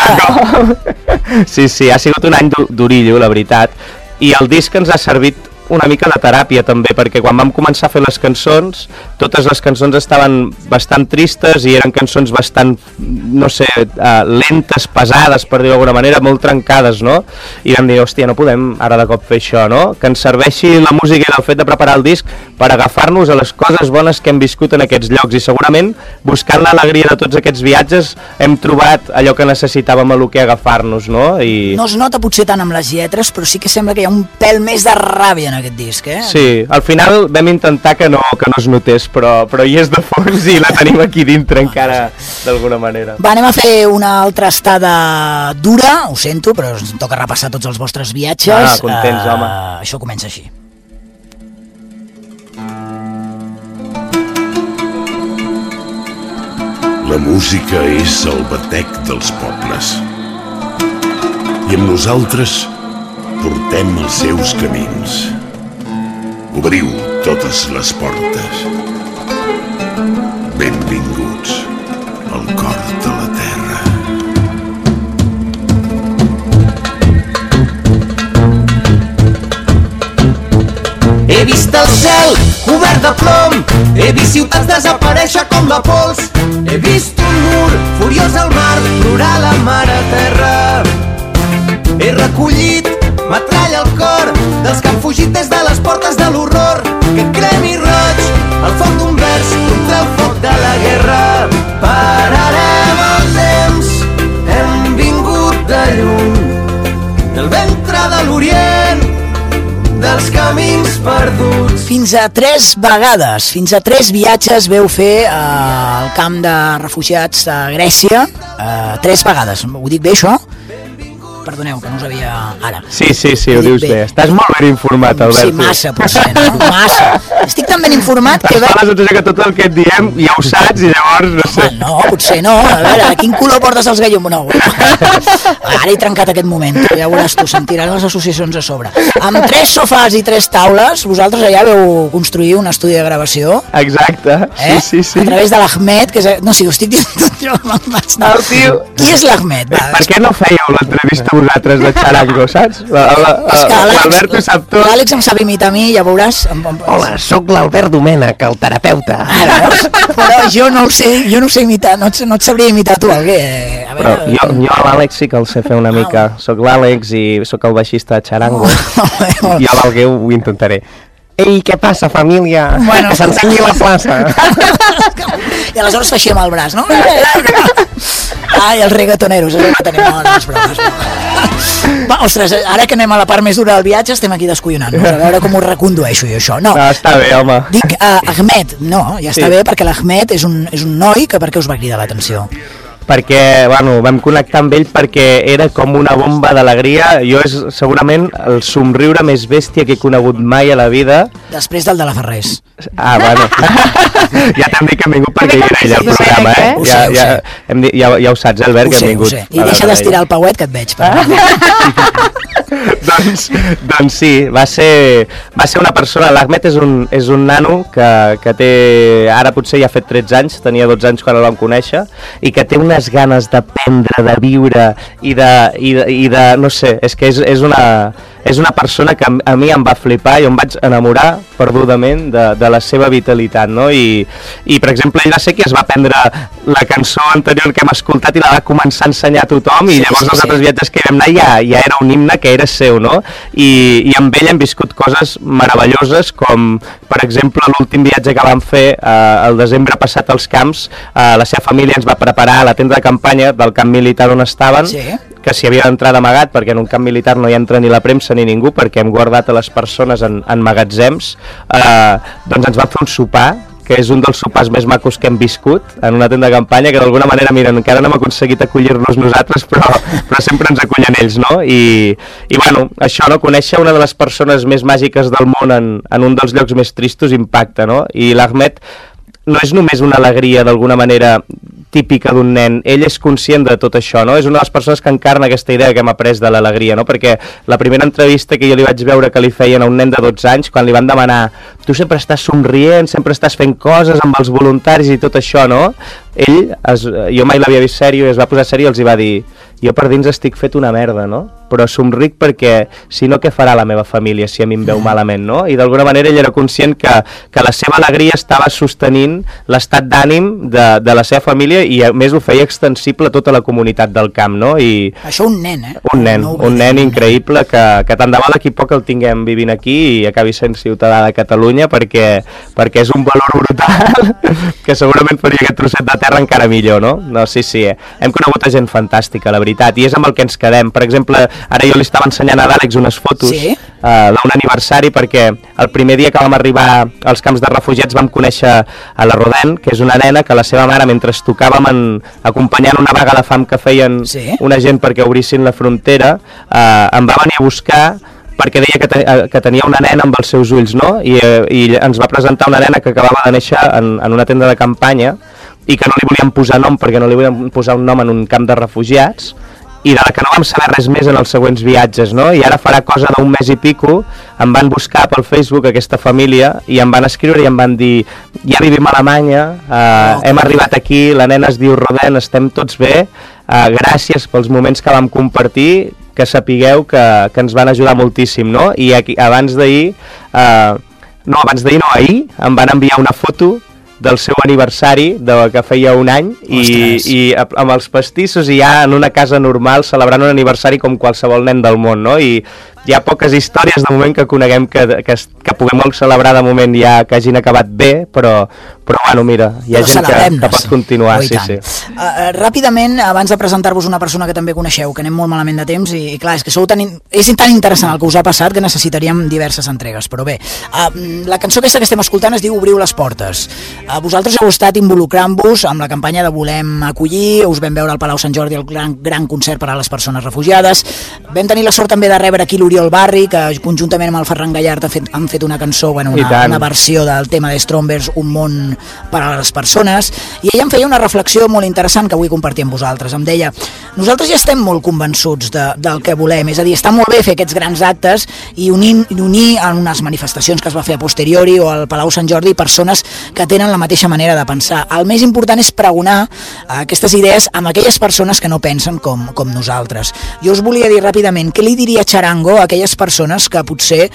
escolta! Sí, ha sigut un any durillo, la veritat, i el disc ens ha servit una mica de teràpia també, perquè quan vam començar a fer les cançons, totes les cançons estaven bastant tristes i eren cançons bastant, no sé, lentes, pesades, per dir-ho d'alguna manera, molt trencades, no? I vam dir, hòstia, no podem ara de cop fer això, no? Que ens serveixi la música i el fet de preparar el disc per agafar-nos a les coses bones que hem viscut en aquests llocs, i segurament buscant l'alegria de tots aquests viatges hem trobat allò que necessitàvem a lo que agafar-nos, no? No es nota potser tant amb les lletres, però sí que sembla que hi ha un pèl més de ràbia en aquest disc, Sí, al final vam intentar que no es notés, però hi és de fons i la tenim aquí dintre encara, d'alguna manera. Va, anem a fer una altra estada dura, ho sento, però ens toca repassar tots els vostres viatges. Contents, home. Això comença així. La música és el batec dels pobles. I amb nosaltres portem els seus camins. Obriu totes les portes. Benvinguts al cor de la terra. He vist el cel cobert de plom, he vist ciutats desaparèixer com la pols, he vist un mur furiós al mar, plorar la mare terra. He recollit metralla al cor dels que han fugit des de les portes de l'horror, que cremi roig al foc d'un vers contra el foc de la guerra. Per a a 3 vegades, fins a 3 viatges veu fer al camp de refugiats de Grècia, 3 vegades. Ho dic bé, això? Perdoneu, que no ho sabia ara. Sí, ho dius bé. Estàs molt ben informat, Albert. Sí, massa, potser, no? Massa. Estic tan ben informat que... Fa la sensació que tot el que et diem ja ho saps i llavors, no sé. No, potser no. A veure, a quin color portes els gallons? No. Ara he trencat aquest moment. Ja veuràs tu, sentiran les associacions a sobre. Amb 3 sofàs i 3 taules, vosaltres allà veu construir un estudi de gravació. Exacte, sí. A través de l'Ahmed, que és... No, sí, ho estic dient tot jo. Qui és l'Ahmed? Per què no fèieu l'entrevista vosaltres de xarango, saps? L'Albert ho sap tot. L'Àlex em sap imitar a mi, ja veuràs. Hola, sóc l'Albert Domènech, el terapeuta. Però jo no ho sé imitar, no et sabria imitar tu, Alguer. Però jo l'Àlex sí que el sé fer una mica. Soc l'Àlex i sóc el baixista de xarango. Jo l'Alguer ho intentaré. Ei, què passa, família? Bueno, que s'ensenyi la plaça. I aleshores fa així amb el braç, no? Ai, els reggaetoneros, és el que tenim les bromes. Va, ostres, ara que anem a la part més dura del viatge, estem aquí descollonant-nos, a veure com ho recondueixo jo, això. No, està bé, home. Dic, Ahmed, no, ja està bé, perquè l'Ahmed és un noi que per què us va cridar l'atenció? Perquè, vam connectar amb ell perquè era com una bomba d'alegria. Jo és segurament el somriure més bèstia que he conegut mai a la vida. Després del de la Ferrés. Bueno. Ja t'hem dit que hem vingut perquè hi era ella al programa, Ja ho saps, Albert, que hem vingut. I deixa d'estirar el pauet que et veig. Doncs sí, va ser una persona. L'Ahmed és un nano que té, ara potser ja ha fet 13 anys, tenia 12 anys quan el vam conèixer, i que té unes ganes d'aprendre, de viure i de no sé, és que és una persona que a mi em va flipar i em vaig enamorar perdudament de la seva vitalitat, no? I per exemple, ell va ser qui es va prendre la cançó anterior que hem escoltat i la va començar a ensenyar a tothom, i llavors els altres viatges que vam anar ja era un himne que era seu, no? I amb ell hem viscut coses meravelloses, com per exemple l'últim viatge que vam fer el desembre passat als camps. La seva família ens va preparar a la tenda de campanya del camp militar on estaven, que s'hi havia d'entrar d'amagat, perquè en un camp militar no hi entra ni la premsa ni ningú, perquè hem guardat a les persones en magatzems. Doncs ens van fer un sopar, que és un dels sopars més macos que hem viscut en una tenda de campanya, que d'alguna manera, mira, encara no hem aconseguit acollir-nos nosaltres, però sempre ens acullen ells, no? I bueno, això, no? Conèixer una de les persones més màgiques del món en un dels llocs més tristos impacta, no? I l'Ahmed no és només una alegria d'alguna manera típica d'un nen, ell és conscient de tot això, no? És una de les persones que encarna aquesta idea que hem après de l'alegria, no? Perquè la primera entrevista que jo li vaig veure que li feien a un nen de 12 anys, quan li van demanar tu sempre estàs somrient, sempre estàs fent coses amb els voluntaris i tot això, no? Ell, jo mai l'havia vist sèrio, i es va posar sèrio i els va dir jo per dins estic fet una merda, no? Però somric perquè si no, què farà la meva família si a mi em veu malament, no? I d'alguna manera ell era conscient que la seva alegria estava sostenint l'estat d'ànim de la seva família, i a més ho feia extensible a tota la comunitat del camp, no? I això un nen, un nen increïble que tant de bo d'aquí poc el tinguem vivint aquí i acabi sent ciutadà de Catalunya, perquè és un valor brutal que segurament faria aquest trosset de terra encara millor, no? No, sí, hem conegut a gent fantàstica, la veritat, i és amb el que ens quedem. Per exemple, ara jo li estava ensenyant a l'Àlex unes fotos d'un aniversari, perquè el primer dia que vam arribar als camps de refugiats vam conèixer a la Roden, que és una nena que la seva mare, mentre tocàvem acompanyant una vaga de fam que feien una gent perquè obrissin la frontera, em va venir a buscar perquè deia que tenia una nena amb els seus ulls, no? I ens va presentar una nena que acabava de néixer en una tenda de campanya i que no li volien posar nom perquè no li volien posar un nom en un camp de refugiats, i de la que no vam saber res més en els següents viatges, no? I ara farà cosa d'un mes i pico, em van buscar pel Facebook aquesta família i em van escriure i em van dir ja vivim a Alemanya, hem arribat aquí, la nena es diu Roden, estem tots bé, gràcies pels moments que vam compartir, que sapigueu que ens van ajudar moltíssim, no? I abans d'ahir, ahir, em van enviar una foto del seu aniversari, que feia un any, i amb els pastissos i ja en una casa normal celebrant un aniversari com qualsevol nen del món, no? I hi ha poques històries de moment que coneguem que puguem celebrar de moment ja que hagin acabat bé, però bueno, mira, hi ha gent que pot continuar. Sí. Ràpidament, abans de presentar-vos una persona que també coneixeu, que anem molt malament de temps, i clar, és que és tan interessant el que us ha passat que necessitaríem diverses entregues, però bé, la cançó aquesta que estem escoltant es diu Obriu les portes. Vosaltres heu estat involucrant-vos amb la campanya de Volem acollir, us vam veure al Palau Sant Jordi el gran concert per a les persones refugiades, vam tenir la sort també de rebre aquí l'Oriol Barri, que conjuntament amb el Ferran Gallart han fet una cançó, una versió del tema de Strombers, Un món per a les persones, i ella em feia una reflexió molt interessant que vull compartir amb vosaltres. Em deia, nosaltres ja estem molt convençuts del que volem, és a dir, està molt bé fer aquests grans actes i unir en unes manifestacions que es va fer a posteriori o al Palau Sant Jordi persones que tenen la mateixa manera de pensar. El més important és pregonar aquestes idees amb aquelles persones que no pensen com nosaltres. Jo us volia dir ràpidament, què li diria Charango a aquelles persones que potser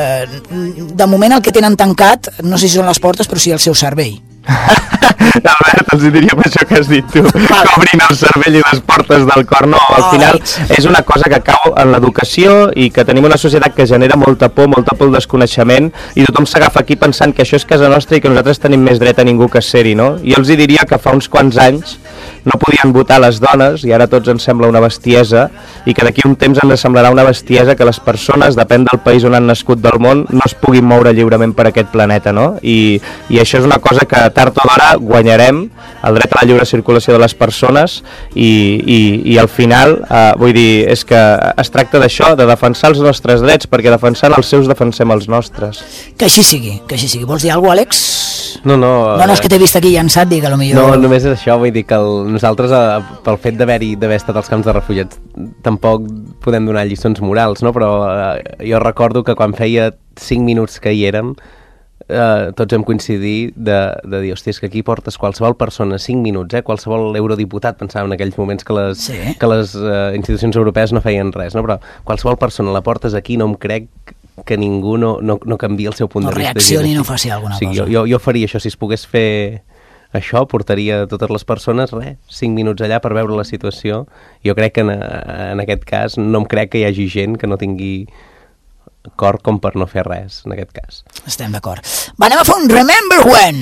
de moment el que tenen tancat no sé si són les portes però sí el seu cervell? Albert, els diria per això que has dit tu, obrint el cervell i les portes del cor. No, al final és una cosa que cau en l'educació i que tenim una societat que genera molta por al desconeixement, i tothom s'agafa aquí pensant que això és casa nostra i que nosaltres tenim més dret a ningú que ser-hi, no? Jo els diria que fa uns quants anys no podien votar les dones i ara tots ens sembla una bestiesa, i que d'aquí un temps ens semblarà una bestiesa que les persones, depèn del país on han nascut del món, no es puguin moure lliurement per aquest planeta, no? I això és una cosa que tard o d'hora guanyarem, el dret a la lliure circulació de les persones, i al final, vull dir, és que es tracta d'això, de defensar els nostres drets, perquè defensant els seus defensem els nostres. Que així sigui. Vols dir alguna cosa, Àlex? No, és que t'he vist aquí llançat, dic que potser... No, només és això, vull dir que nosaltres, pel fet d'haver estat als camps de refugiats, tampoc podem donar lliçons morals, no? Però jo recordo que quan feia 5 minuts que hi érem, tots hem coincidit de dir, hòstia, és que aquí portes qualsevol persona 5 minuts, qualsevol eurodiputat, pensava en aquells moments que les institucions europees no feien res, no? Però qualsevol persona la portes aquí, no em crec que ningú no canvia el seu punt de vista. No reaccioni i no faci alguna cosa. Jo faria això, si es pogués fer això, portaria totes les persones 5 minuts allà per veure la situació. Jo crec que en aquest cas no em crec que hi hagi gent que no tingui cor com per no fer res, en aquest cas. Estem d'acord. Va, anem a fer un Remember When!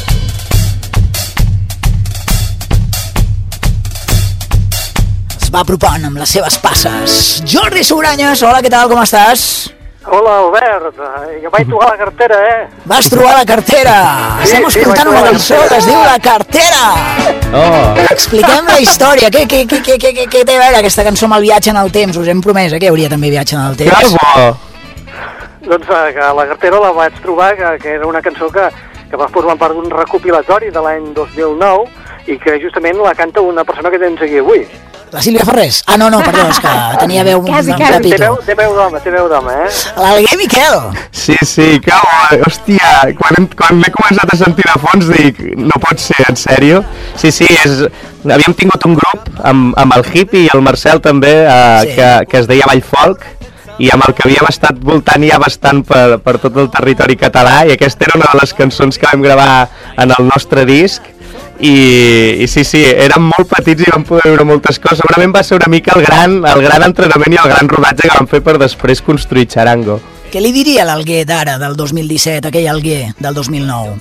Es va apropant amb les seves passes. Jordi Sugranyes, hola, què tal, com estàs? Hola, Albert, jo vaig trobar la cartera, Vas trobar la cartera! Estem escoltant una cançó que es diu La Cartera! Expliquem la història, què té a veure aquesta cançó amb el viatge en el temps? Us hem promès que hi hauria també viatge en el temps. Doncs que la cartera la vaig trobar, que era una cançó que va formar part d'un recopilatori de l'any 2009 i que justament la canta una persona que tens aquí avui. La Sílvia Ferrés? Ah, no, perdó, és que tenia veu un capítol. Té veu d'home, L'Alguer Miquel. Sí, que hòstia, quan l'he començat a sentir de fons dic, no pot ser, en sèrio? Sí, havíem tingut un grup amb el Hippie i el Marcel també, que es deia Vallfolk, i amb el que havíem estat voltant ja bastant per tot el territori català, i aquesta era una de les cançons que vam gravar en el nostre disc. I sí, érem molt petits i vam poder veure moltes coses. Segurament va ser una mica el gran entrenament i el gran rodatge que vam fer per després construir Charango. Què li diria l'Alguer d'ara, del 2017, aquell Alguer del 2009?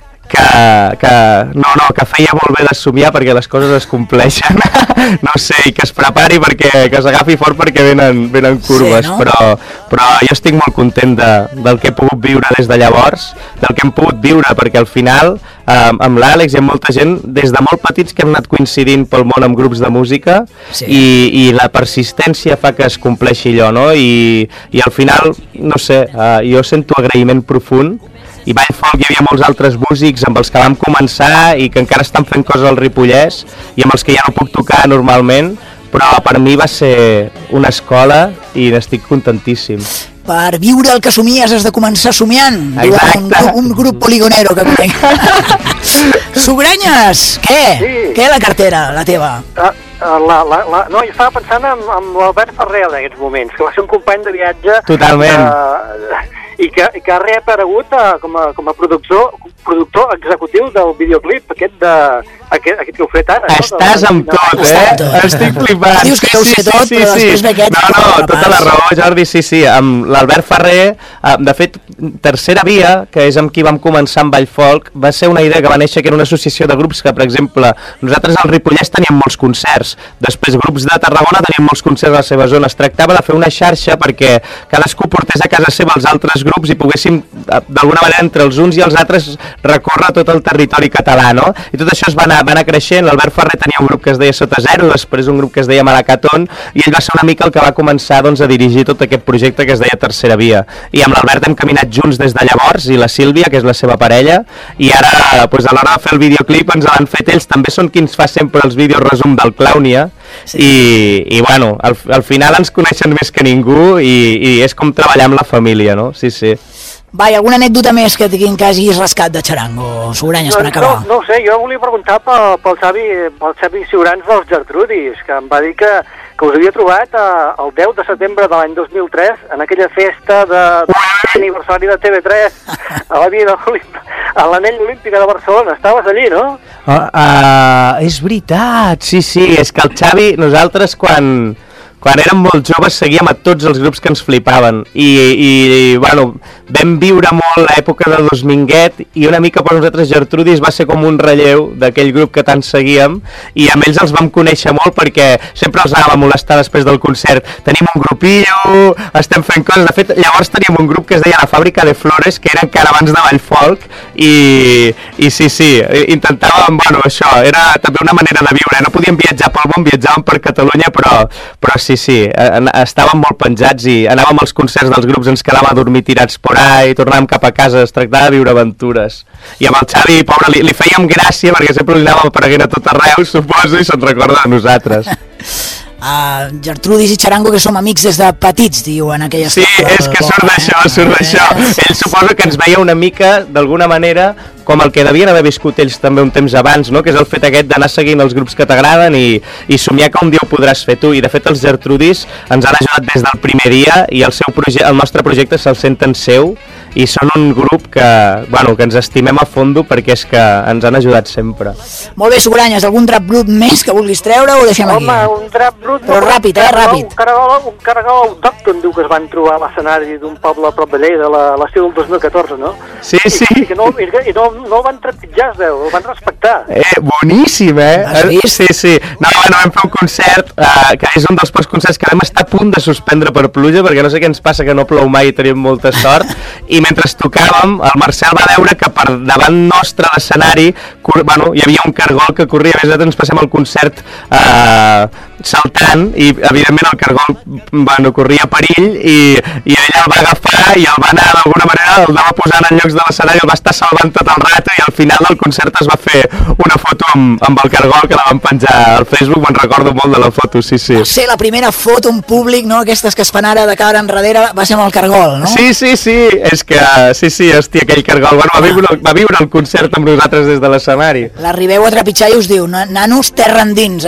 Que feia molt bé de somiar perquè les coses es compleixen. No sé, i que es prepari que s'agafi fort perquè venen curves, sí, no? però jo estic molt content del que he pogut viure des de llavors, del que hem pogut viure, perquè al final amb l'Àlex i amb molta gent des de molt petits que hem anat coincidint pel món amb grups de música, i la persistència fa que es compleixi allò, no? I al final, no sé, jo sento agraïment profund. I Vallfolk hi havia molts altres músics amb els que vam començar i que encara estan fent coses al Ripollès i amb els que ja no puc tocar normalment, però per mi va ser una escola i n'estic contentíssim. Per viure el que somies has de començar somiant. Exacte. Un grup poligonero que conec. Sugranyes, què? Sí. Què la cartera, la teva? No, jo estava pensant en l'Albert Ferrer en aquests moments, que va ser un company de viatge. Totalment. I que ha reaparegut com a productor executiu del videoclip aquest Aquest que heu fet ara. Estàs amb tot, Estic flipant. Dius que ja ho sé tot, però després ve aquest. No, tota la raó, Jordi, sí. Amb l'Albert Ferrer, de fet, Tercera Via, que és amb qui vam començar amb Vallfolk, va ser una idea que va néixer, que era una associació de grups que, per exemple, nosaltres al Ripollès teníem molts concerts, després grups de Tarragona teníem molts concerts a la seva zona. Es tractava de fer una xarxa perquè cadascú portés a casa seva els altres grups i poguéssim, d'alguna manera, entre els uns i els altres, recórrer tot el territori català, no? I tot això va anar creixent. L'Albert Ferrer tenia un grup que es deia Sota Zero, després un grup que es deia Malacaton, i ell va ser una mica el que va començar a dirigir tot aquest projecte que es deia Tercera Via. I amb l'Albert hem caminat junts des de llavors, i la Sílvia, que és la seva parella, i ara, a l'hora de fer el videoclip, ens l'han fet ells. També són qui ens fa sempre els vídeos resum del Clownia, i bueno, al final ens coneixen més que ningú, i és com treballar amb la família, no? Sí. Va, i alguna anècdota més que hagis rascat de Charango, Sugranyes, per acabar? No ho sé, jo volia preguntar pel Xavi Ciurans dels Gertrudis, que em va dir que us havia trobat el 10 de setembre de l'any 2003 en aquella festa d'aniversari de TV3 a l'Anell Olímpica de Barcelona. Estaves allí, no? És veritat, sí, és que el Xavi, nosaltres quan érem molt joves seguíem a tots els grups que ens flipaven i bueno, vam viure molt l'època de Dos Minguet i una mica per nosaltres Gertrudis va ser com un relleu d'aquell grup que tant seguíem i amb ells els vam conèixer molt perquè sempre els anava a molestar després del concert. Tenim un grupillo, estem fent coses. De fet, llavors teníem un grup que es deia La Fàbrica de Flores, que era encara abans de Vallfolk i sí, intentàvem, bueno, això, era també una manera de viure. No podíem viatjar pel món, viatjàvem per Catalunya, però sí, estàvem molt penjats i anàvem als concerts dels grups, ens quedàvem a dormir tirats por ahí, tornàvem cap a casa, es tractava de viure aventures. I amb el Xavi, pobre, li fèiem gràcia perquè sempre li anàvem apareguent a tot arreu, suposo, i se'n recorda de nosaltres. Gertrudis i Charango, que som amics des de petits, diuen aquelles coses. Sí, és que surt d'això. Ell suposo que ens veia una mica, d'alguna manera, com el que devien haver viscut ells també un temps abans, no? Que és el fet aquest d'anar seguint els grups que t'agraden i somiar que un dia ho podràs fer tu. I de fet els Gertrudis ens han ajudat des del primer dia i el nostre projecte se'l senten seu i són un grup que ens estimem a fondo perquè és que ens han ajudat sempre. Molt bé, Sugranyes, algun trap brut més que vulguis treure o ho deixem aquí? Home, un trap brut... Però ràpid, ràpid. Un caragol autòcton, diu que es van trobar a l'escenari d'un poble a prop de Lleida l'estiu del 2014, no? Sí. I no el van trepitjar, es veu, el van respectar. Boníssim, Sí. No, vam fer un concert, que és un dels pocs concerts que vam estar a punt de suspendre per pluja, perquè no sé què ens passa, que no plou mai i tenim molta sort, i mentre tocàvem, el Marcel va veure que per davant nostre l'escenari hi havia un cargol que corria. A més, nosaltres ens passem el concert saltant i evidentment el cargol corria perill i ell el va agafar i el va anar d'alguna manera, el va posant en llocs de l'escenari, el va estar salvant tot el rato i al final del concert es va fer una foto amb el cargol que la van penjar al Facebook. Me'n recordo molt de la foto, sí. Va ser la primera foto en públic, no? Aquestes que es fan ara de cara enrere, va ser amb el cargol, no? Sí, és que sí, hòstia, aquell cargol, va viure el concert amb nosaltres des de l'escenari. L'arribeu a trepitjar i us diu, nanos, terra endins,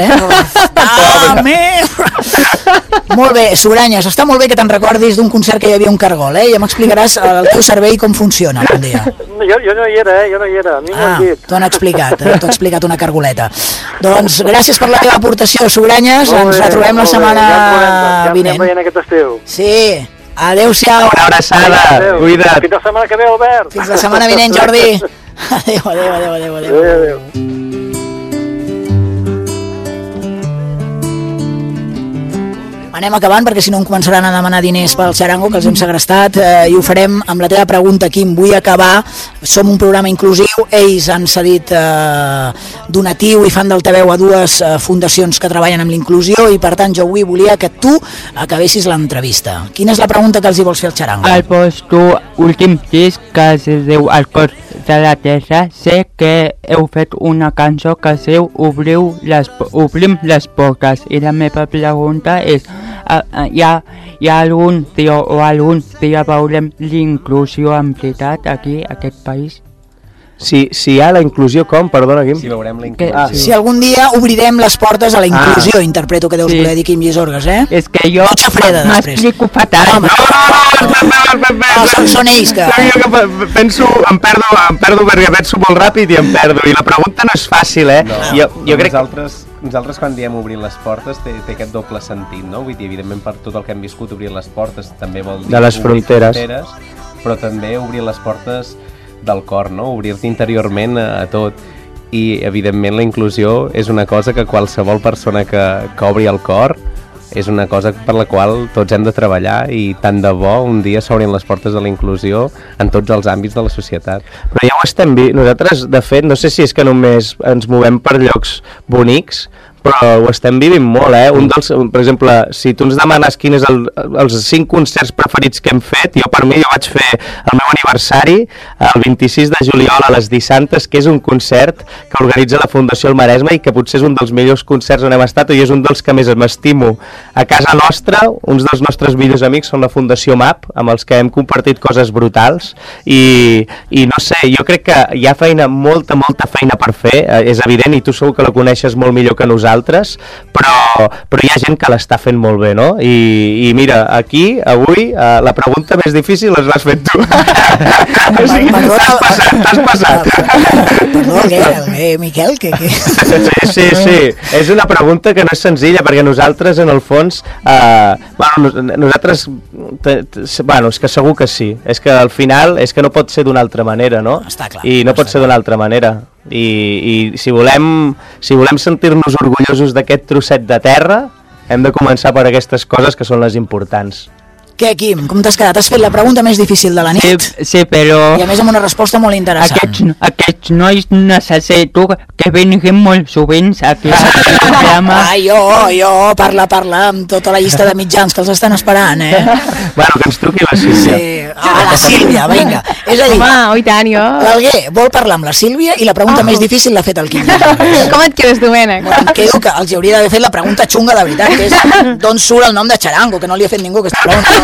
Molt bé, Sugranyes, està molt bé que te'n recordis d'un concert que hi havia un cargol, ja m'explicaràs el teu cervell com funciona un dia. Jo no hi era, a mi m'ho han dit. T'ho han explicat una cargoleta. Doncs gràcies per la teva aportació, Sugranyes, ens retrobem la setmana vinent. Ja veient aquest estiu. Sí. Adéu-siau. Una abraçada, cuida't. Fins la setmana que ve, Albert. Fins la setmana vinent, Jordi. Adéu. Anem acabant perquè si no em començaran a demanar diners pel Charango que els hem segrestat i ho farem amb la teva pregunta, Quim. Vull acabar, som un programa inclusiu, ells han cedit donatiu i fan d'altaveu a dues fundacions que treballen amb l'inclusió i per tant jo avui volia que tu acabessis l'entrevista. Quina és la pregunta que els hi vols fer al Charango? El vostre últim disc que es diu El cor de la terra, sé que heu fet una cançó que es diu Obrim les portes i la meva pregunta és hi ha algun dia o algun dia veurem l'inclusió en veritat aquí, a aquest país? Si hi ha la inclusió com? Perdona, Guim. Si veurem la inclusió. Si algun dia obrirem les portes a la inclusió, interpreto que deus voler dir, Quim Llisorgues, És que jo m'explico fatal. Són ells que... Em perdo perquè penso molt ràpid i em perdo. I la pregunta no és fàcil, Jo crec que... Nosaltres quan diem obrir les portes té aquest doble sentit, no? Vull dir, evidentment per tot el que hem viscut obrir les portes també vol dir de les fronteres, però també obrir les portes del cor, no? Obrir-te interiorment a tot. I evidentment la inclusió és una cosa que qualsevol persona que obri el cor és una cosa per la qual tots hem de treballar, i tant de bo un dia s'obrin les portes de la inclusió en tots els àmbits de la societat. Però ja ho estem vist. Nosaltres, de fet, no sé si és que només ens movem per llocs bonics, però ho estem vivint molt, per exemple, si tu ens demanes quin és els 5 concerts preferits que hem fet, jo vaig fer el meu aniversari el 26 de juliol a les Dissantes, que és un concert que organitza la Fundació El Maresme i que potser és un dels millors concerts on hem estat, i és un dels que més m'estimo. A casa nostra, uns dels nostres millors amics són la Fundació MAP, amb els que hem compartit coses brutals, i no sé, jo crec que hi ha molta feina per fer, és evident, i tu segur que la coneixes molt millor que nosaltres, però hi ha gent que l'està fent molt bé, no? I mira, aquí, avui, la pregunta més difícil l'has fet tu. T'has passat. Perdó, Miquel, que... Sí, és una pregunta que no és senzilla, perquè nosaltres, en el fons, és que segur que sí, és que al final és que no pot ser d'una altra manera, no? Està clar. I no pot ser d'una altra manera. I si volem sentir-nos orgullosos d'aquest trosset de terra, hem de començar per aquestes coses que són les importants. Què, Quim? Com t'has quedat? Has fet la pregunta més difícil de la nit? Sí, però... I a més amb una resposta molt interessant. Aquests nois necessito que vinguin molt sovint aquí al programa. Jo, parla, amb tota la llista de mitjans que els estan esperant, Bueno, que ens truqui la Sílvia. Sí, la Sílvia, vinga. És a dir, home, i tant, jo. l'Alguer vol parlar amb la Sílvia i la pregunta més difícil l'ha fet el Quim. Com et quedes, Domènec? Em quedo que els hauria d'haver fet la pregunta xunga de veritat, que és d'on surt el nom de Charango, que no li ha fet ningú aquesta pregunta.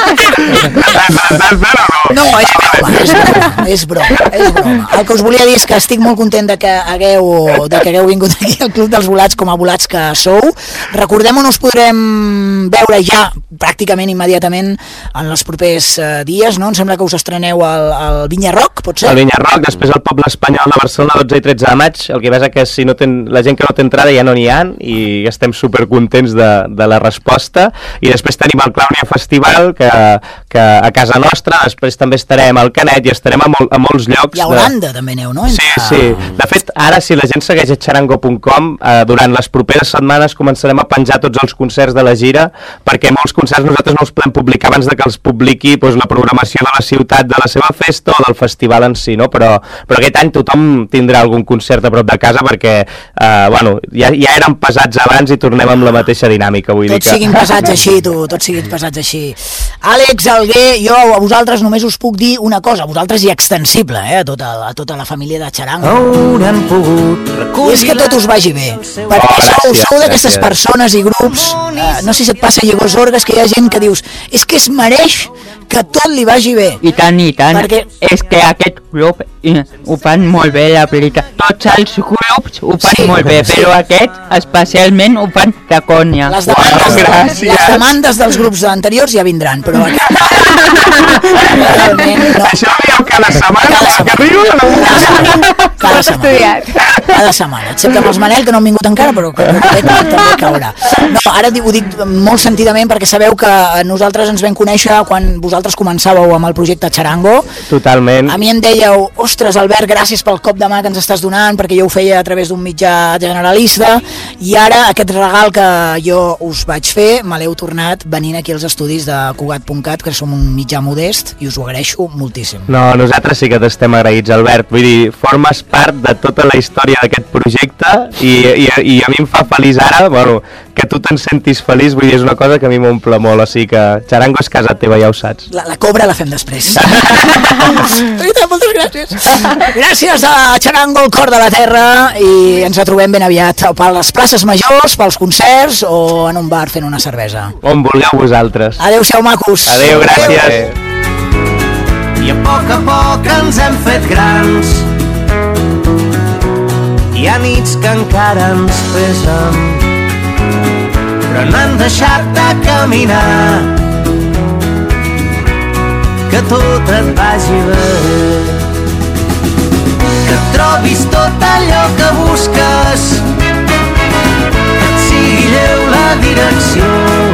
No, és broma. El que us volia dir és que estic molt content de que hagueu vingut aquí al Club dels Volats com a volats que sou. Recordem on us podrem veure ja pràcticament immediatament en els propers dies, no? Em sembla que us estreneu al Vinya Rock, pot ser? El Vinya Rock, després el Poble Espanyol de Barcelona 12 i 13 de maig. El que passa que si no la gent que no té entrada ja no n'hi ha, i estem supercontents de la resposta. I després tenim el Clownia Festival, que a casa nostra, després també estarem al Canet i estarem a molts llocs. I a Holanda també aneu, no? Sí. De fet, ara si la gent segueix a charango.com, durant les properes setmanes començarem a penjar tots els concerts de la gira, perquè molts concerts nosaltres no els podem publicar abans de que els publiqui la programació de la ciutat, de la seva festa o del festival en si, no? Però aquest any tothom tindrà algun concert a prop de casa, perquè ja érem pesats abans i tornem amb la mateixa dinàmica. Tots siguin pesats així, tots siguin pesats així. Àlex, Alguer, jo a vosaltres només us puc dir una cosa, a vosaltres i extensible, a tota la família de Charango. I és que tot us vagi bé, perquè sou d'aquestes persones i grups, no sé si et passa, Llegós Orgues, que hi ha gent que dius, és que es mereix que tot li vagi bé. I tant, és que aquest grup ho fan molt bé, la veritat. Tots els grups ho fan molt bé, però aquest especialment ho fan de conya. Les demandes dels grups anteriors ja vindran, però aquest... Això dieu cada setmana, que riu o no? Cada setmana, excepte amb els Manel, que no han vingut encara, però que també caurà. No, ara ho dic molt sentidament perquè sabeu que nosaltres ens vam conèixer quan vosaltres començàveu amb el projecte Charango. Totalment. A mi em dèieu, ostres, Albert, gràcies pel cop de mà que ens estàs donant, perquè jo ho feia a través d'un mitjà generalista, i ara aquest regal que jo us vaig fer me l'heu tornat venint aquí als estudis de Cugat.cat, que som un mitjà modest, i us ho agraeixo moltíssim. No, nosaltres sí que t'estem agraïts, Albert. Vull dir, formes part de tota la història d'aquest projecte i a mi em fa feliç ara, que tu te'n sentis feliç, vull dir, és una cosa que a mi m'omple molt, o sigui que Charango és casa teva, ja ho saps. La cobra la fem després. Moltes gràcies. Gràcies a Charango, el cor de la terra, i ens trobem ben aviat per les places majors, pels concerts o en un bar fent una cervesa. On vulgueu vosaltres. Adéu-siau, macos. Adéu, gràcies. I a poc ens hem fet grans, Hi ha nits que encara ens pesen, però no han deixat de caminar. Que tot et vagi bé, que trobis tot allò que busques, que et sigui lleu la direcció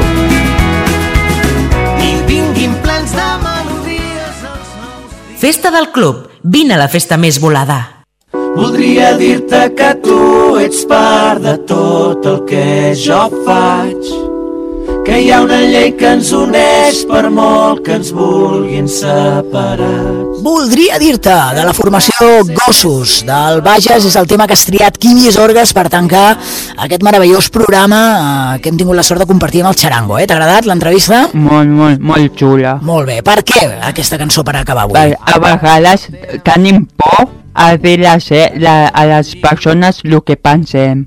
i vinguin plens de melodies els nous dies. Festa del Club, vine a la festa més volada. Voldria dir-te que tu ets part de tot el que jo faig, que hi ha una llei que ens uneix per molt que ens vulguin separats. Voldria dir-te, de la formació Gossos del Bages, és el tema que has triat Quimi Sorgues per tancar aquest meravellós programa que hem tingut la sort de compartir amb el Charango. T'ha agradat l'entrevista? Molt xula. Molt bé. Per què aquesta cançó per acabar avui? A vegades tenim por a dir a les persones el que pensem.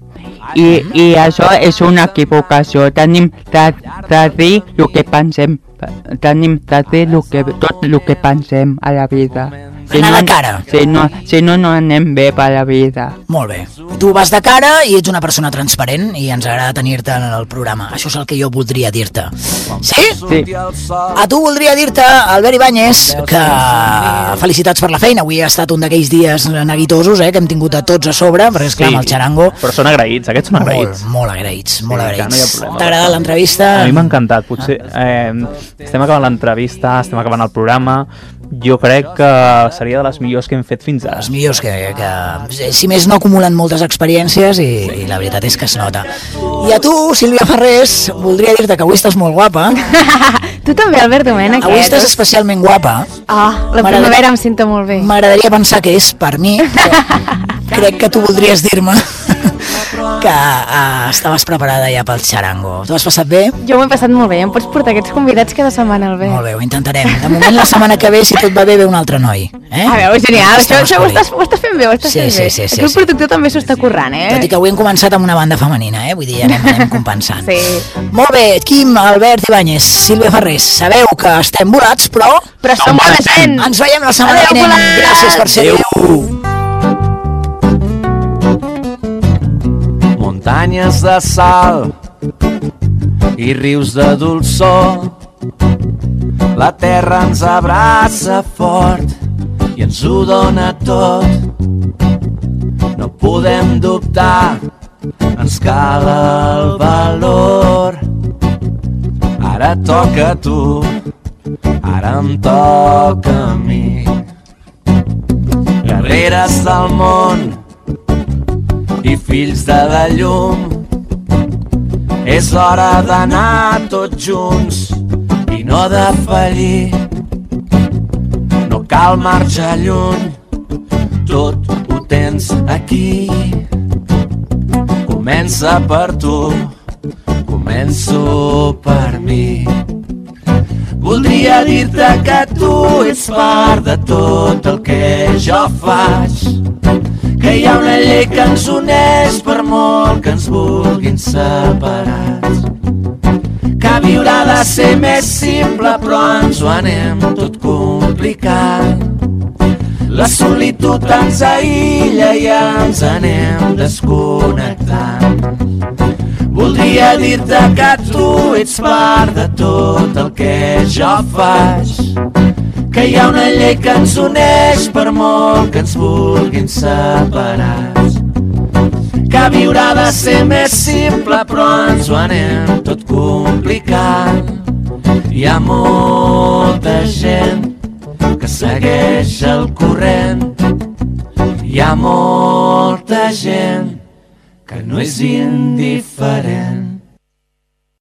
I això és una equivocació. Tenim de dir el que pensem. Tenim de dir tot el que pensem a la vida. Anar de cara. Si no anem bé per la vida. Molt bé. Tu vas de cara i ets una persona transparent i ens agrada tenir-te en el programa. Això és el que jo voldria dir-te. Sí? Sí. A tu voldria dir-te, Albert Ibáñez, que felicitats per la feina. Avui ha estat un d'aquells dies neguitosos, que hem tingut a tots a sobre, perquè esclar, amb el Charango... Però són agraïts, aquests són agraïts. Molt agraïts, molt agraïts. No hi ha problema. T'ha agradat l'entrevista? A mi m'ha encantat. Potser estem acabant l'entrevista, estem acabant el programa. Jo crec que seria de les millors que hem fet fins ara. Les millors que si més no acumulen moltes experiències i la veritat és que es nota. I a tu, Sílvia Ferrés, voldria dir-te que avui estàs molt guapa. Tu també, Albert Domènech. Avui estàs especialment guapa. La primavera em sento molt bé. M'agradaria pensar que és per mi, però crec que tu voldries dir-me que estaves preparada ja pel Charango. T'ho has passat bé? Jo m'ho he passat molt bé. Em pots portar aquests convidats cada setmana, Albert? Molt bé, ho intentarem. De moment, la setmana que ve, si tot va bé, ve un altre noi. A veure, genial. Això ho estàs fent bé, ho estàs fent bé. Sí. Aquí el productor també s'ho està currant, Tot i que avui hem començat amb una banda femenina, Vull dir, anem compensant. Sí. Molt bé, Quim, Albert Ibáñez, Sílvia Ferrés, sabeu que estem volats, però som bona gent. Ens veiem la setmana vinent. Gràcies per ser. Muntanyes de sal i rius de dolçor, la terra ens abraça fort i ens ho dona tot. No podem dubtar, ens cal el valor. Ara toca a tu, ara em toca a mi. Guerreres del món i fills de la llum, és l'hora d'anar tots junts i no defallir. No cal marxar lluny, tot ho tens aquí. Comença per tu, començo per mi. Voldria dir-te que tu ets part de tot el que jo faig, que hi ha una llei que ens uneix per molt que ens vulguin separats, que viure ha de ser més simple però ens ho anem tot complicant. La solitud ens aïlla i ens anem desconnectant. Voldria dir-te que tu ets part de tot el que jo faig, que hi ha una llei que ens uneix per molt que ens vulguin separats, que viure ha de ser més simple però ens ho anem tot complicant. Hi ha molta gent que segueix el corrent, hi ha molta gent que no és indiferent.